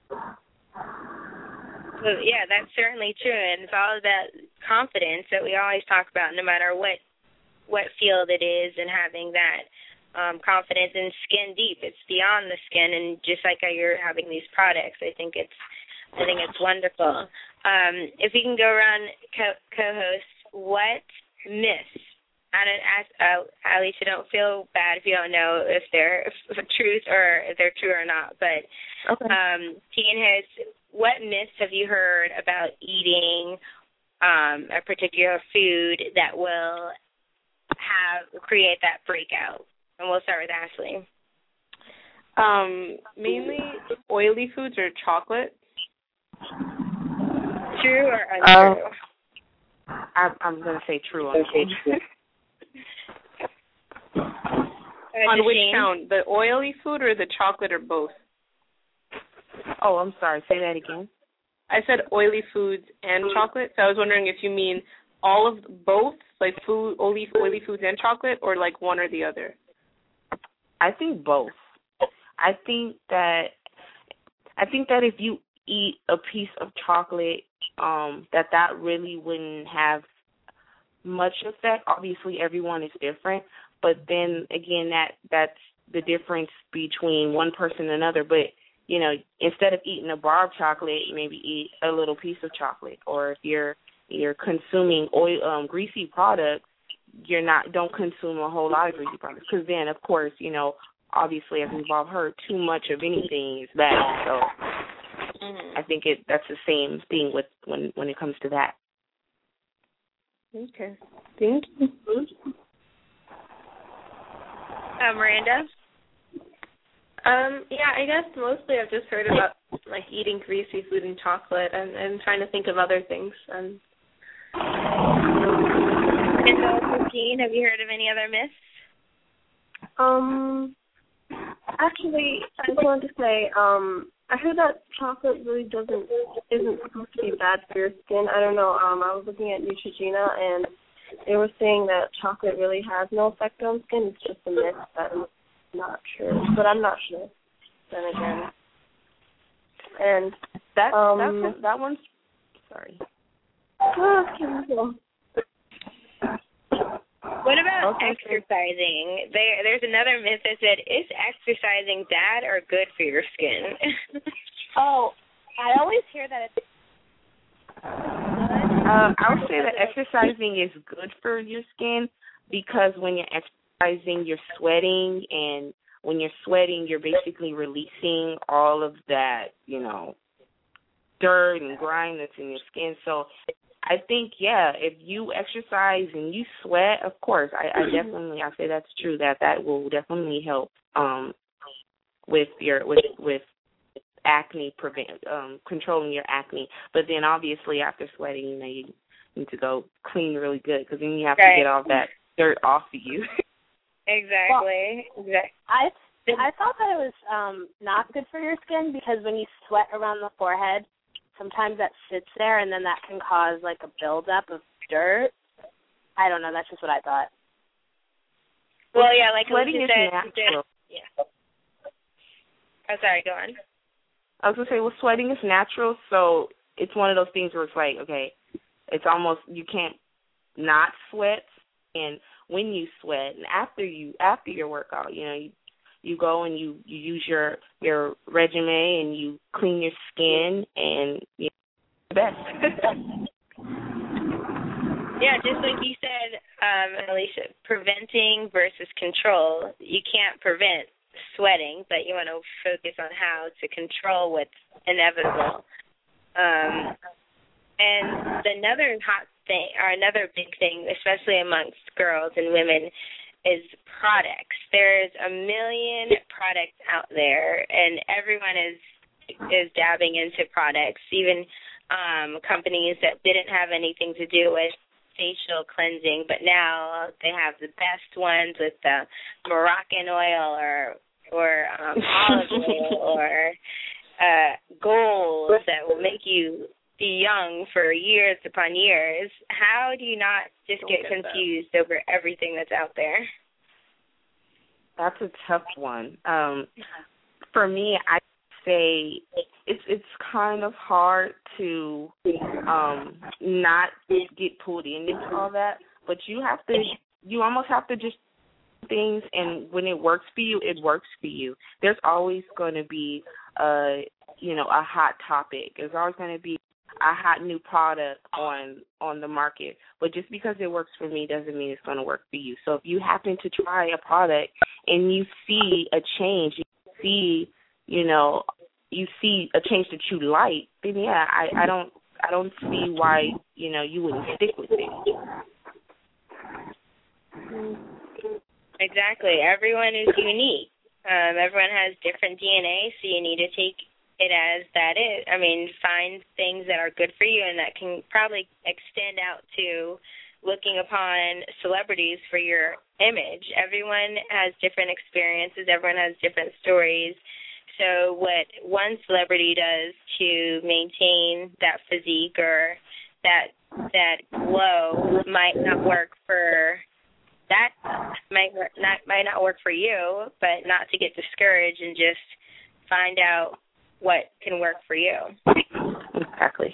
Well, yeah, that's certainly true, and it's all about confidence that we always talk about, no matter what field it is, and having that confidence and skin deep. It's beyond the skin, and just like how you're having these products, I think it's wonderful. If we can go around co-hosts, what myths? Alicia, don't feel bad if you don't know if they're truth or if they're true or not. But okay. Teen Host, what myths have you heard about eating a particular food that will create that breakout? And we'll start with Ashley. Mainly oily foods or chocolate. True or untrue? I'm going to say true. On which count? The oily food or the chocolate, or both? Oh, I'm sorry. Say that again. I said oily foods and chocolate, so I was wondering if you mean all of both, like oily foods and chocolate, or like one or the other? I think both. I think that if you eat a piece of chocolate, that really wouldn't have much effect. Obviously, everyone is different, but then again, that's the difference between one person and another. But instead of eating a bar of chocolate, maybe eat a little piece of chocolate. Or if you're consuming greasy products, don't consume a whole lot of greasy products, because then, of course, obviously, as we've all heard, too much of anything is bad. So I think that's the same thing with when it comes to that. Okay. Thank you. Miranda? Yeah, I guess mostly I've just heard about like eating greasy food and chocolate, and trying to think of other things. And Christine, have you heard of any other myths? Actually, I just wanted to say, I heard that chocolate really isn't supposed to be bad for your skin. I don't know. I was looking at Neutrogena, and they were saying that chocolate really has no effect on skin. It's just a myth that not sure, but I'm not sure. Then again, and that one's sorry. What about exercising? There's another myth that said, is exercising bad or good for your skin? Oh, I always hear that it's I would say that exercising is good for your skin because when you're exercising, you're sweating, and when you're sweating, you're basically releasing all of that, dirt and grime that's in your skin. So I think, if you exercise and you sweat, of course, I say that's true, that will definitely help with acne, controlling your acne. But then obviously after sweating, you need to go clean really good because then you have to get all that dirt off of you. Exactly. Well, I thought that it was not good for your skin because when you sweat around the forehead, sometimes that sits there and then that can cause like a buildup of dirt. I don't know. That's just what I thought. Well, yeah, like sweating is natural. Yeah. Oh, sorry. Go on. I was going to say, sweating is natural, so it's one of those things where it's like, okay, it's almost, you can't not sweat, and when you sweat, and after your workout, you go and you use your regimen and you clean your skin and the best. Yeah, just like you said, Alicia, preventing versus control. You can't prevent sweating, but you want to focus on how to control what's inevitable. And another hot thing, or another big thing, especially amongst girls and women, is products. There's a million products out there, and everyone is dabbing into products, even companies that didn't have anything to do with facial cleansing, but now they have the best ones with the Moroccan oil or olive oil or gold that will make you be young for years upon years. How do you not just get confused over everything that's out there? That's a tough one. For me, I say it's kind of hard to not get pulled into all that, but you almost have to just do things, and when it works for you, it works for you. There's always going to be a hot topic. There's always going to be a hot new product on the market, but just because it works for me doesn't mean it's going to work for you. So if you happen to try a product and you see a change, you see a change that you like, then I don't see why you wouldn't stick with it. Exactly. Everyone is unique. Everyone has different DNA, so you need to take it as that is. I mean, find things that are good for you and that can probably extend out to looking upon celebrities for your image. Everyone has different experiences. Everyone has different stories. So what one celebrity does to maintain that physique or that glow might not work for might not work for you, but not to get discouraged and just find out what can work for you. Exactly.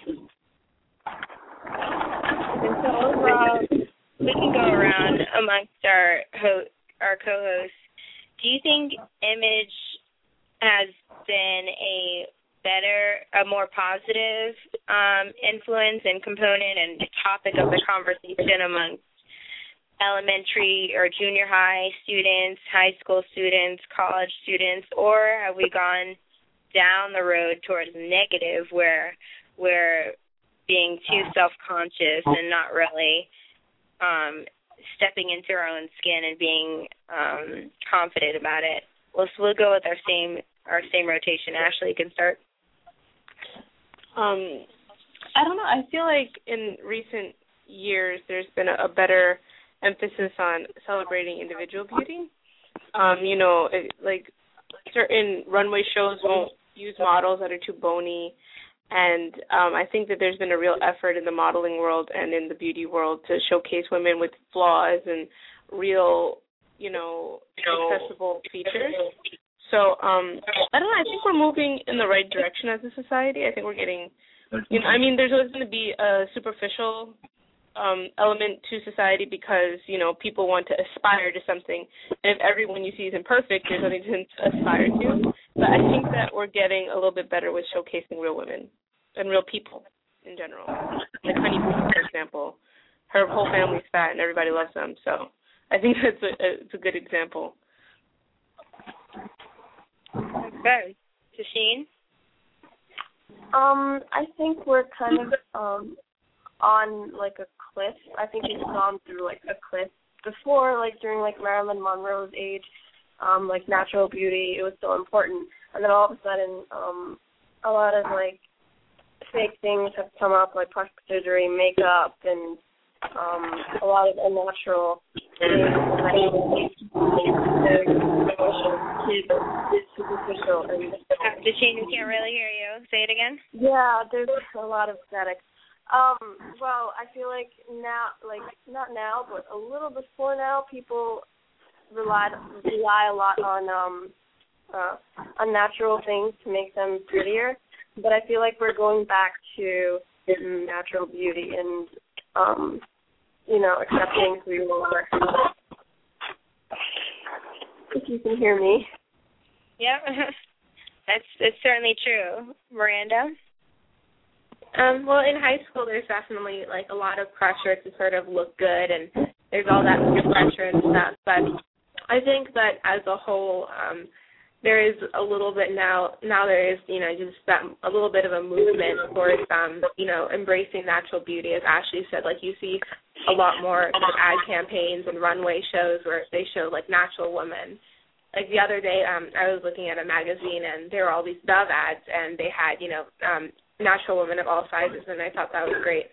And so overall, we can go around amongst our co-hosts. Do you think image has been a more positive influence and component and topic of the conversation amongst elementary or junior high students, high school students, college students, or have we gone down the road towards negative where we're being too self-conscious and not really stepping into our own skin and being confident about it? We'll go with our same rotation. Ashley, you can start. I don't know. I feel like in recent years there's been a better emphasis on celebrating individual beauty. Like certain runway shows won't use models that are too bony, and I think that there's been a real effort in the modeling world and in the beauty world to showcase women with flaws and real, accessible features. So, I don't know, I think we're moving in the right direction as a society. I think we're getting, there's always going to be a superficial element to society because, people want to aspire to something. And if everyone you see is imperfect, there's nothing to aspire to. But I think that we're getting a little bit better with showcasing real women and real people in general. Like Honey Boo, for example. Her whole family's fat and everybody loves them. So I think it's a good example. Good. Jasheen? I think we're kind of on like a cliff. I think we've gone through like a cliff before, like during like Marilyn Monroe's age, like natural beauty, it was so important. And then all of a sudden, a lot of like fake things have come up, like plastic surgery, makeup, and a lot of unnatural things. It's superficial. Jasheen, we can't really hear you. Say it again. Yeah, there's a lot of static. Well, I feel like now, like not now, but a little before now, people rely a lot on unnatural things to make them prettier. But I feel like we're going back to natural beauty and accepting who you are. If you can hear me. Yeah, it's certainly true. Miranda? Well, in high school, there's definitely like a lot of pressure to sort of look good, and there's all that pressure and stuff. But I think that as a whole, there is a little bit now there is, just that a little bit of a movement towards, embracing natural beauty. As Ashley said, like you see a lot more ad campaigns and runway shows where they show like natural women. Like the other day, I was looking at a magazine and there were all these Dove ads, and they had, natural women of all sizes, and I thought that was great.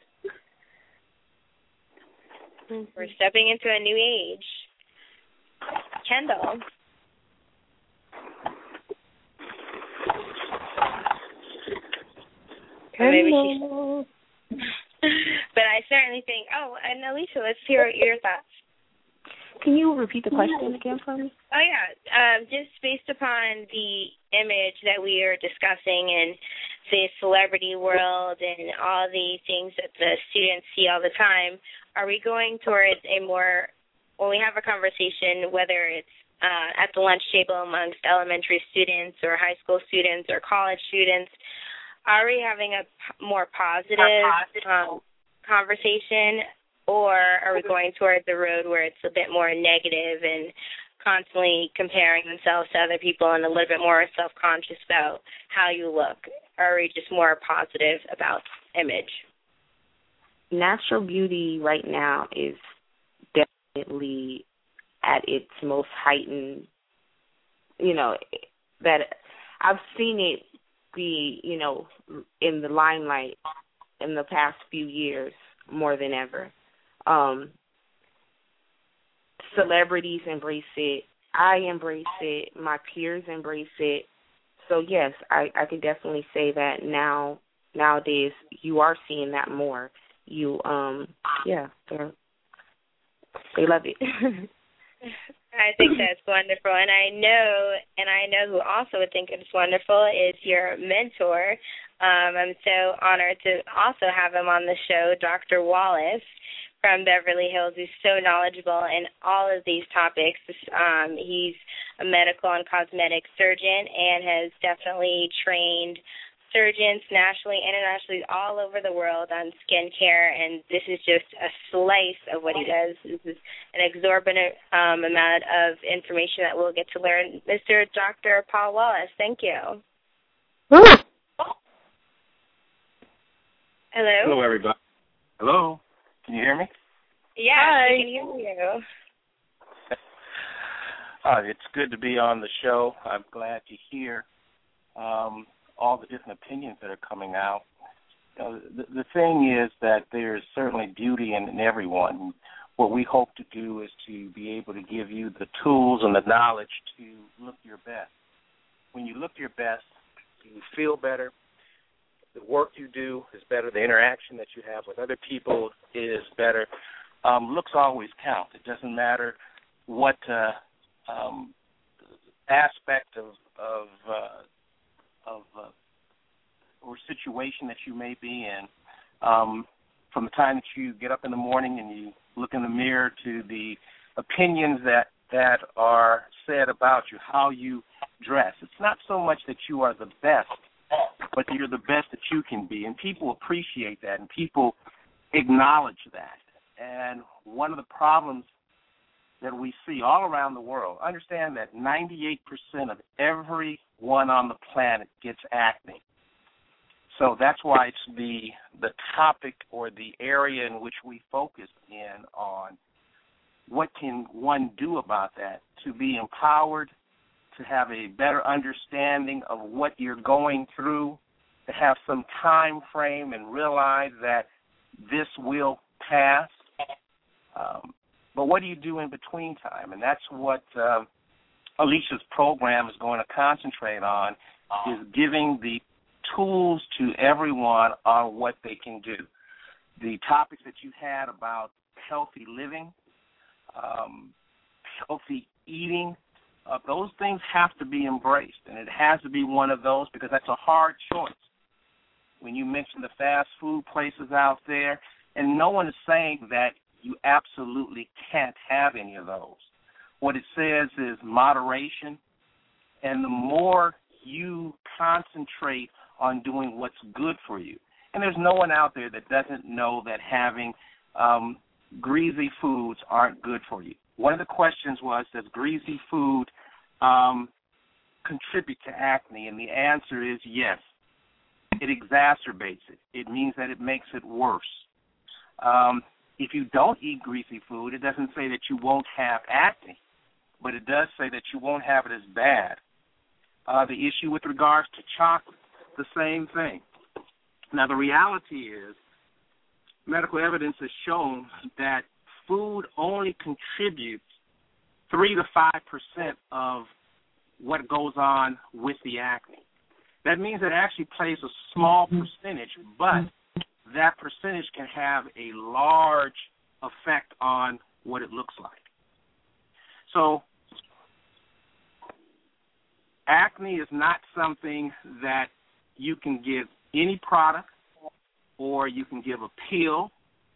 We're stepping into a new age. Kendall. Hello. But I certainly think, and Alicia, let's hear your thoughts. Can you repeat the question again for me? Oh, yeah. Just based upon the image that we are discussing in the celebrity world and all the things that the students see all the time, are we going towards a more, when we have a conversation, whether it's at the lunch table amongst elementary students or high school students or college students, are we having a more positive conversation, or are we going toward the road where it's a bit more negative and constantly comparing themselves to other people and a little bit more self-conscious about how you look? Or are we just more positive about image? Natural beauty right now is definitely at its most heightened, that I've seen it be, in the limelight in the past few years more than ever. Celebrities embrace it. I embrace it. My peers embrace it. So, yes, I could definitely say that nowadays you are seeing that more. They love it. I think that's wonderful. And I know who also would think it's wonderful is your mentor. I'm so honored to also have him on the show, Dr. Wallace from Beverly Hills, who's so knowledgeable in all of these topics. He's a medical and cosmetic surgeon and has definitely trained surgeons nationally, internationally, all over the world on skincare, and this is just a slice of what he does. This is an exorbitant amount of information that we'll get to learn. Mr. Dr. Paul Wallace, thank you. Hello? Hello, everybody. Hello? Can you hear me? Yeah, I can hear you. It's good to be on the show. I'm glad to hear all the different opinions that are coming out. The thing is that there's certainly beauty in everyone. What we hope to do is to be able to give you the tools and the knowledge to look your best. When you look your best, you feel better. The work you do is better. The interaction that you have with other people is better. Looks always count. It doesn't matter what aspect of or situation that you may be in, from the time that you get up in the morning and you look in the mirror to the opinions that are said about you, how you dress. It's not so much that you are the best, but you're the best that you can be, and people appreciate that, and people acknowledge that. And one of the problems that we see all around the world, understand that 98% of everyone on the planet gets acne. So that's why it's the topic or the area in which we focus in on what can one do about that, to be empowered, to have a better understanding of what you're going through, to have some time frame and realize that this will pass. But what do you do in between time? And that's what Alicia's program is going to concentrate on, is giving the tools to everyone on what they can do. The topics that you had about healthy living, healthy eating, those things have to be embraced, and it has to be one of those, because that's a hard choice. When you mention the fast food places out there, and no one is saying that you absolutely can't have any of those. What it says is moderation, and the more you concentrate on doing what's good for you. And there's no one out there that doesn't know that having greasy foods aren't good for you. One of the questions was, does greasy food contribute to acne? And the answer is yes. It exacerbates it. It means that it makes it worse. If you don't eat greasy food, it doesn't say that you won't have acne, but it does say that you won't have it as bad. The issue with regards to chocolate, the same thing. Now, the reality is medical evidence has shown that food only contributes 3 to 5% of what goes on with the acne. That means it actually plays a small percentage, but that percentage can have a large effect on what it looks like. So acne is not something that you can give any product, or you can give a pill,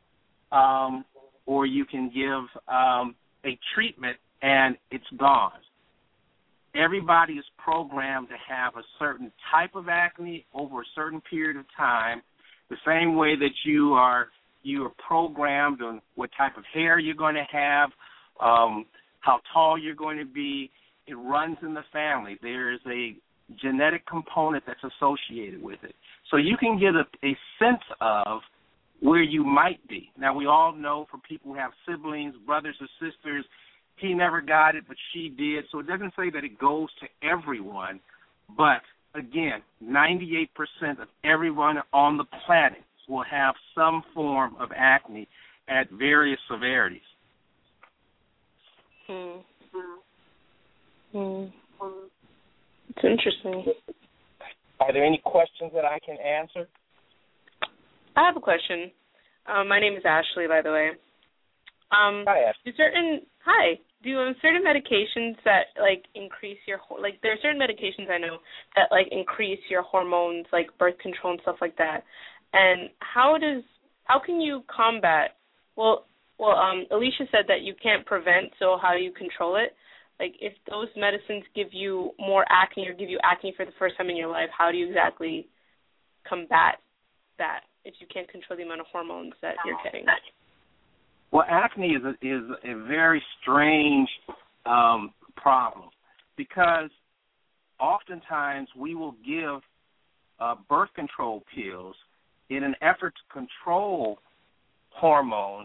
or you can give a treatment and it's gone. Everybody is programmed to have a certain type of acne over a certain period of time, the same way that you are programmed on what type of hair you're going to have, how tall you're going to be. It runs in the family. There is a genetic component that's associated with it. So you can get a sense of where you might be. Now, we all know, for people who have siblings, brothers or sisters, he never got it, but she did. So it doesn't say that it goes to everyone. But, again, 98% of everyone on the planet will have some form of acne at various severities. It's interesting. Are there any questions that I can answer? I have a question. My name is Ashley, by the way. Hi, Ashley. Do certain medications that increase your there are certain medications I know that increase your hormones, like birth control and stuff like that. And how can you combat? Well, Alicia said that you can't prevent, so how do you control it? Like, if those medicines give you more acne or give you acne for the first time in your life, how do you exactly combat that if you can't control the amount of hormones that you're getting? Well, acne is a very strange problem, because oftentimes we will give birth control pills in an effort to control hormones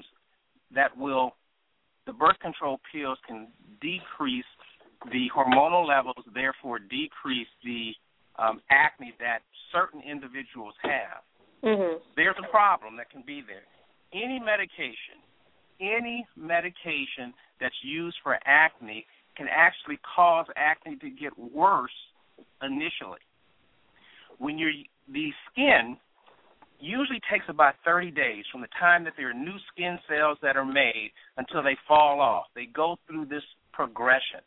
the birth control pills can decrease the hormonal levels, therefore decrease the acne that certain individuals have. Mm-hmm. There's a problem that can be there. Any medication that's used for acne can actually cause acne to get worse initially. When the skin usually takes about 30 days from the time that there are new skin cells that are made until they fall off. They go through this progression.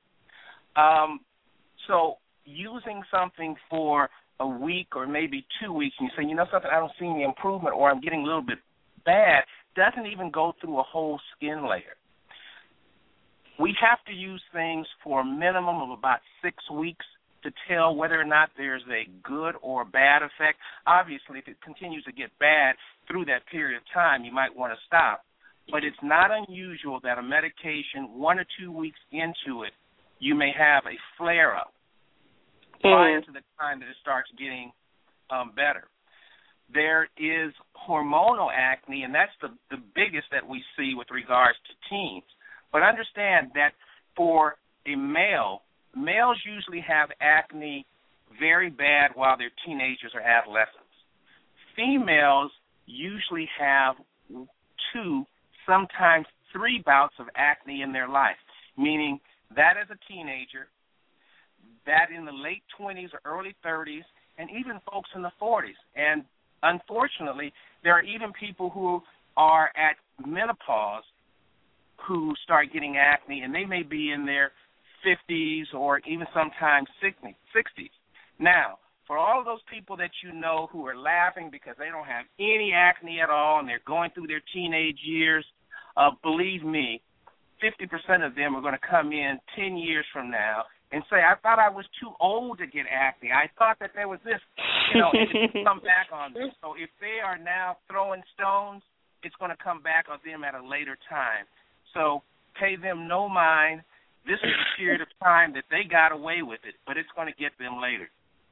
So using something for a week or maybe 2 weeks, and you say, you know something, I don't see any improvement or I'm getting a little bit bad, doesn't even go through a whole skin layer. We have to use things for a minimum of about 6 weeks to tell whether or not there's a good or bad effect. Obviously, if it continues to get bad through that period of time, you might want to stop. But it's not unusual that a medication, 1 or 2 weeks into it, you may have a flare-up prior to the time that it starts getting better. There is hormonal acne, and that's the biggest that we see with regards to teens. But understand that for a male, males usually have acne very bad while they're teenagers or adolescents. Females usually have 2, sometimes 3 bouts of acne in their life, meaning that as a teenager, that in the late 20s or early 30s, and even folks in the 40s. And unfortunately, there are even people who are at menopause who start getting acne, and they may be in their 50s or even sometimes 60s. Now, for all of those people that you know who are laughing because they don't have any acne at all and they're going through their teenage years, believe me, 50% of them are going to come in 10 years from now and say, I thought I was too old to get acne. I thought that there was this, and it's come back on them. So if they are now throwing stones, it's going to come back on them at a later time. So pay them no mind. This is a period of time that they got away with it, but it's going to get them later.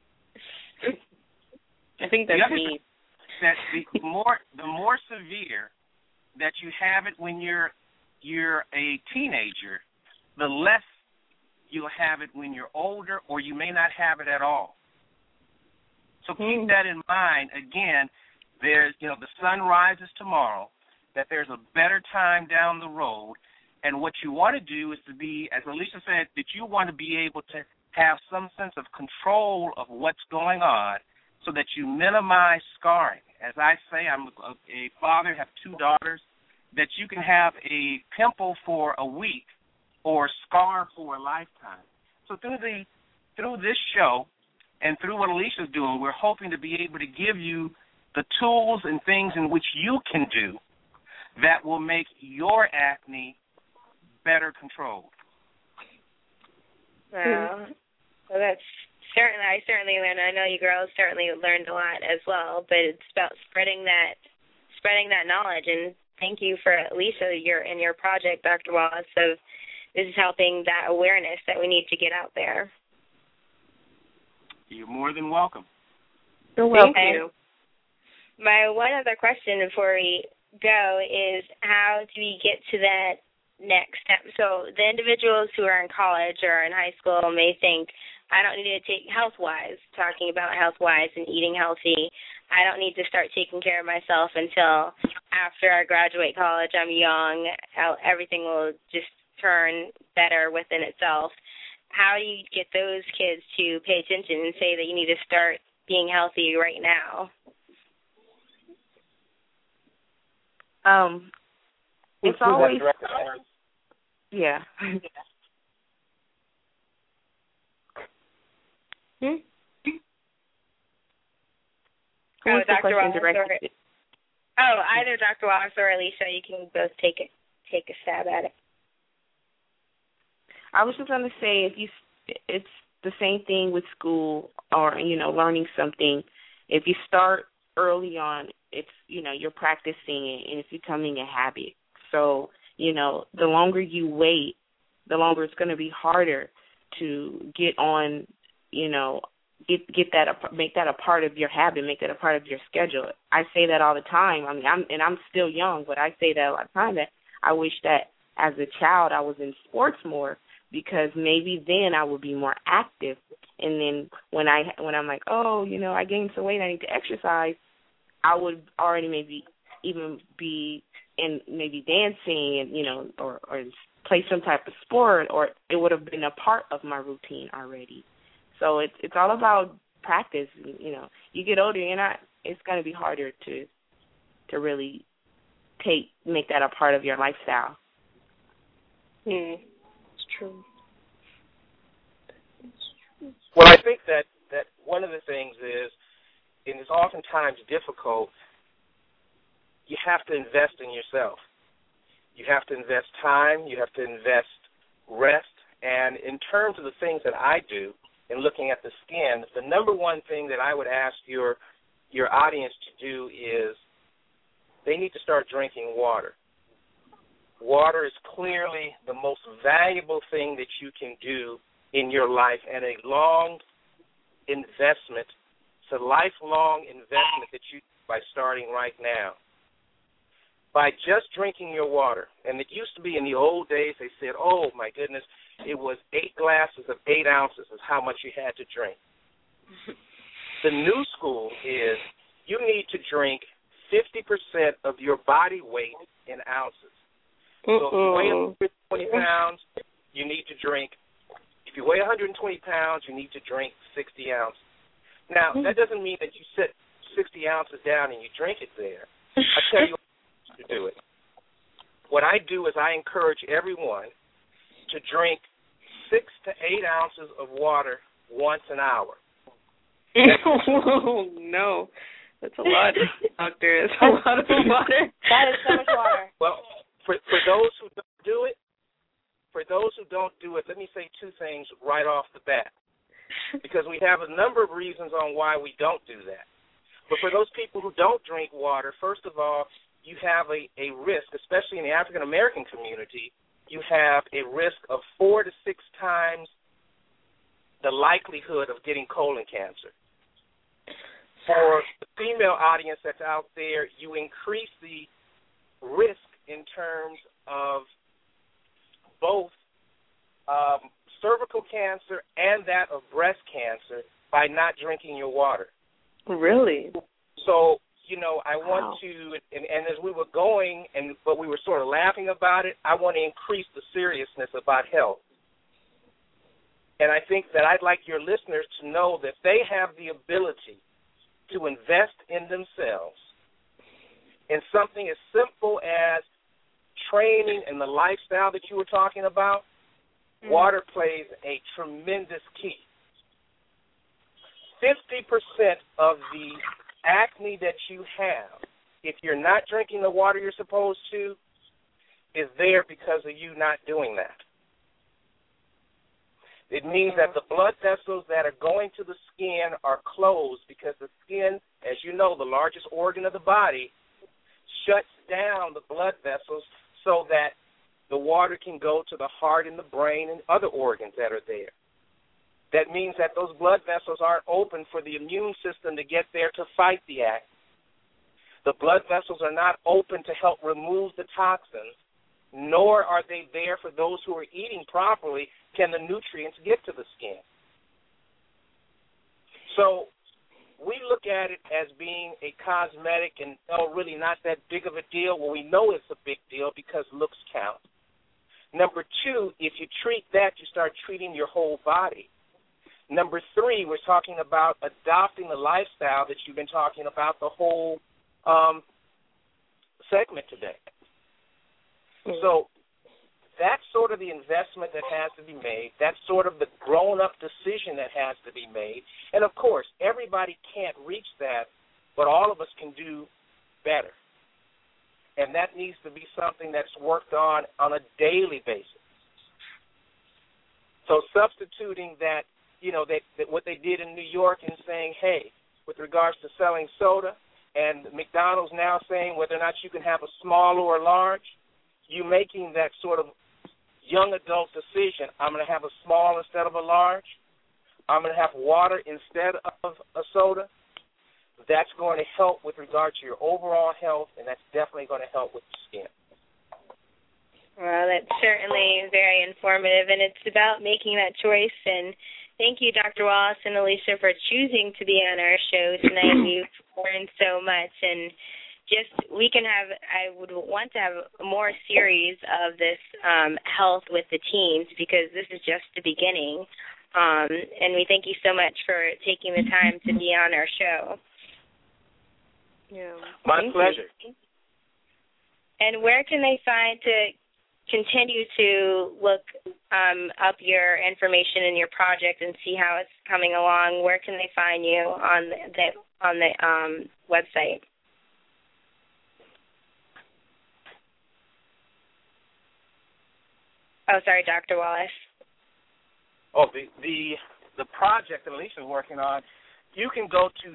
I think that's neat. That the more severe that you have it when you're a teenager, the less you'll have it when you're older, or you may not have it at all. So keep that in mind. Again, there's the sun rises tomorrow, that there's a better time down the road, and what you want to do is to be, as Alicia said, that you want to be able to have some sense of control of what's going on so that you minimize scarring. As I say, I'm a father, have 2 daughters, that you can have a pimple for a week or scar for a lifetime. So through this show and through what Alicia's doing, we're hoping to be able to give you the tools and things in which you can do that will make your acne better controlled. Well, that's I certainly learned. I know you girls certainly learned a lot as well, but it's about spreading that knowledge. And thank you for Alicia, your project, Dr. Wallace, of this is helping that awareness that we need to get out there. You're more than welcome. You're welcome. Thank you. My one other question before we go is, how do we get to that next step? So the individuals who are in college or in high school may think, I don't need to take health-wise, talking about health-wise and eating healthy. I don't need to start taking care of myself until after I graduate college. I'm young. Everything will just turn better within itself. How do you get those kids to pay attention and say that you need to start being healthy right now? It's always, yeah. Oh, Dr. Wallace either Dr. Wallace or Alicia, you can both take a stab at it. I was just going to say, it's the same thing with school or, learning something. If you start early on, it's, you're practicing it and it's becoming a habit. So, the longer you wait, the longer it's going to be harder to get on, make that a part of your habit, make that a part of your schedule. I say that all the time. I mean, I'm still young, but I say that all the time, that I wish that as a child I was in sports more, because maybe then I would be more active. And then when I'm like, I gained some weight, I need to exercise, I would already maybe even be in maybe dancing and, or play some type of sport, or it would have been a part of my routine already. So it's all about practice. You get older, you're not it's going to be harder to really make that a part of your lifestyle. It's true. Well, I think that one of the things is, and it's oftentimes difficult, you have to invest in yourself. You have to invest time. You have to invest rest. And in terms of the things that I do in looking at the skin, the number one thing that I would ask your audience to do is they need to start drinking water. Water is clearly the most valuable thing that you can do in your life, and a long investment. It's a lifelong investment that you do by starting right now. By just drinking your water, and it used to be in the old days, they said, oh, my goodness, it was 8 glasses of 8 ounces is how much you had to drink. The new school is you need to drink 50% of your body weight in ounces. So if you weigh 120 pounds, you need to drink. If you weigh 120 pounds, you need to drink 60 ounces. Now, that doesn't mean that you sit 60 ounces down and you drink it there. I tell you to do it. What I do is I encourage everyone to drink 6 to 8 ounces of water once an hour. No, that's a lot, doctor. It's a lot of water. That is so much water. Well, for those who don't do it, let me say 2 things right off the bat, because we have a number of reasons on why we don't do that. But for those people who don't drink water, first of all, you have a risk, especially in the African American community, you have a risk of 4 to 6 times the likelihood of getting colon cancer. For the female audience that's out there, you increase the risk in terms of both cervical cancer and that of breast cancer by not drinking your water. Really? So, I want to, and as we were going, but we were sort of laughing about it, I want to increase the seriousness about health. And I think that I'd like your listeners to know that they have the ability to invest in themselves in something as simple as training and the lifestyle that you were talking about. Water plays a tremendous key. 50% of the acne that you have, if you're not drinking the water you're supposed to, is there because of you not doing that. It means that the blood vessels that are going to the skin are closed because the skin, as you know, the largest organ of the body, shuts down the blood vessels so that the water can go to the heart and the brain and other organs that are there. That means that those blood vessels aren't open for the immune system to get there to fight the acne. The blood vessels are not open to help remove the toxins, nor are they there for those who are eating properly. Can the nutrients get to the skin? So we look at it as being a cosmetic and really not that big of a deal. Well, we know it's a big deal because looks count. Number 2, if you treat that, you start treating your whole body. Number 3, we're talking about adopting the lifestyle that you've been talking about the whole segment today. So that's sort of the investment that has to be made. That's sort of the grown-up decision that has to be made. And, of course, everybody can't reach that, but all of us can do better. And that needs to be something that's worked on a daily basis. So substituting that, that what they did in New York and saying, hey, with regards to selling soda, and McDonald's now saying whether or not you can have a small or a large, you making that sort of young adult decision, I'm going to have a small instead of a large, I'm going to have water instead of a soda, that's going to help with regard to your overall health, and that's definitely going to help with the skin. Well, that's certainly very informative, and it's about making that choice. And thank you, Dr. Wallace and Alicia, for choosing to be on our show tonight. We've learned so much, and I would want to have more series of this health with the teens, because this is just the beginning. And we thank you so much for taking the time to be on our show. Yeah. My pleasure. And where can they find to continue to look up your information and your project and see how it's coming along? Where can they find you on the website? Oh, sorry, Dr. Wallace. Oh, the project that Alicia's working on, you can go to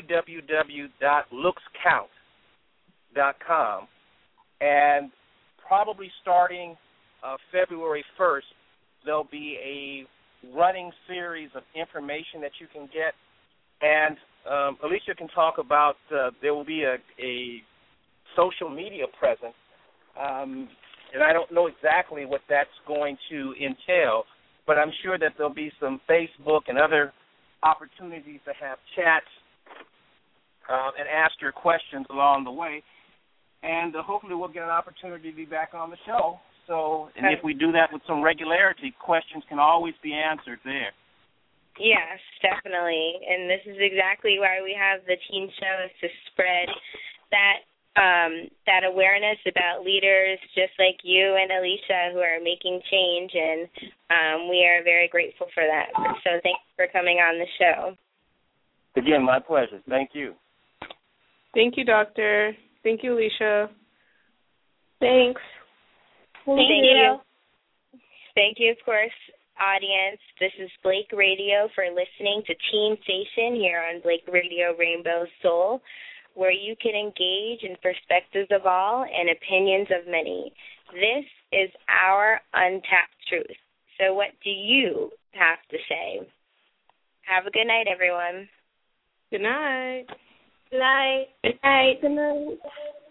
www.lookscount.com, and probably starting February 1st, there'll be a running series of information that you can get. And Alicia can talk about there will be a social media presence. And I don't know exactly what that's going to entail, but I'm sure that there'll be some Facebook and other opportunities to have chats and ask your questions along the way. And hopefully we'll get an opportunity to be back on the show. So, and if we do that with some regularity, questions can always be answered there. Yes, definitely. And this is exactly why we have the teen shows, to spread that awareness about leaders just like you and Alicia who are making change, and we are very grateful for that. So thank you for coming on the show. Again, my pleasure. Thank you. Thank you, Doctor. Thank you, Alicia. Thanks. Thank you. Thank you, of course, audience. This is Blake Radio for listening to Teen Station here on Blake Radio Rainbow Soul, where you can engage in perspectives of all and opinions of many. This is our untapped truth. So what do you have to say? Have a good night, everyone. Good night. Good night. Good night. Good night.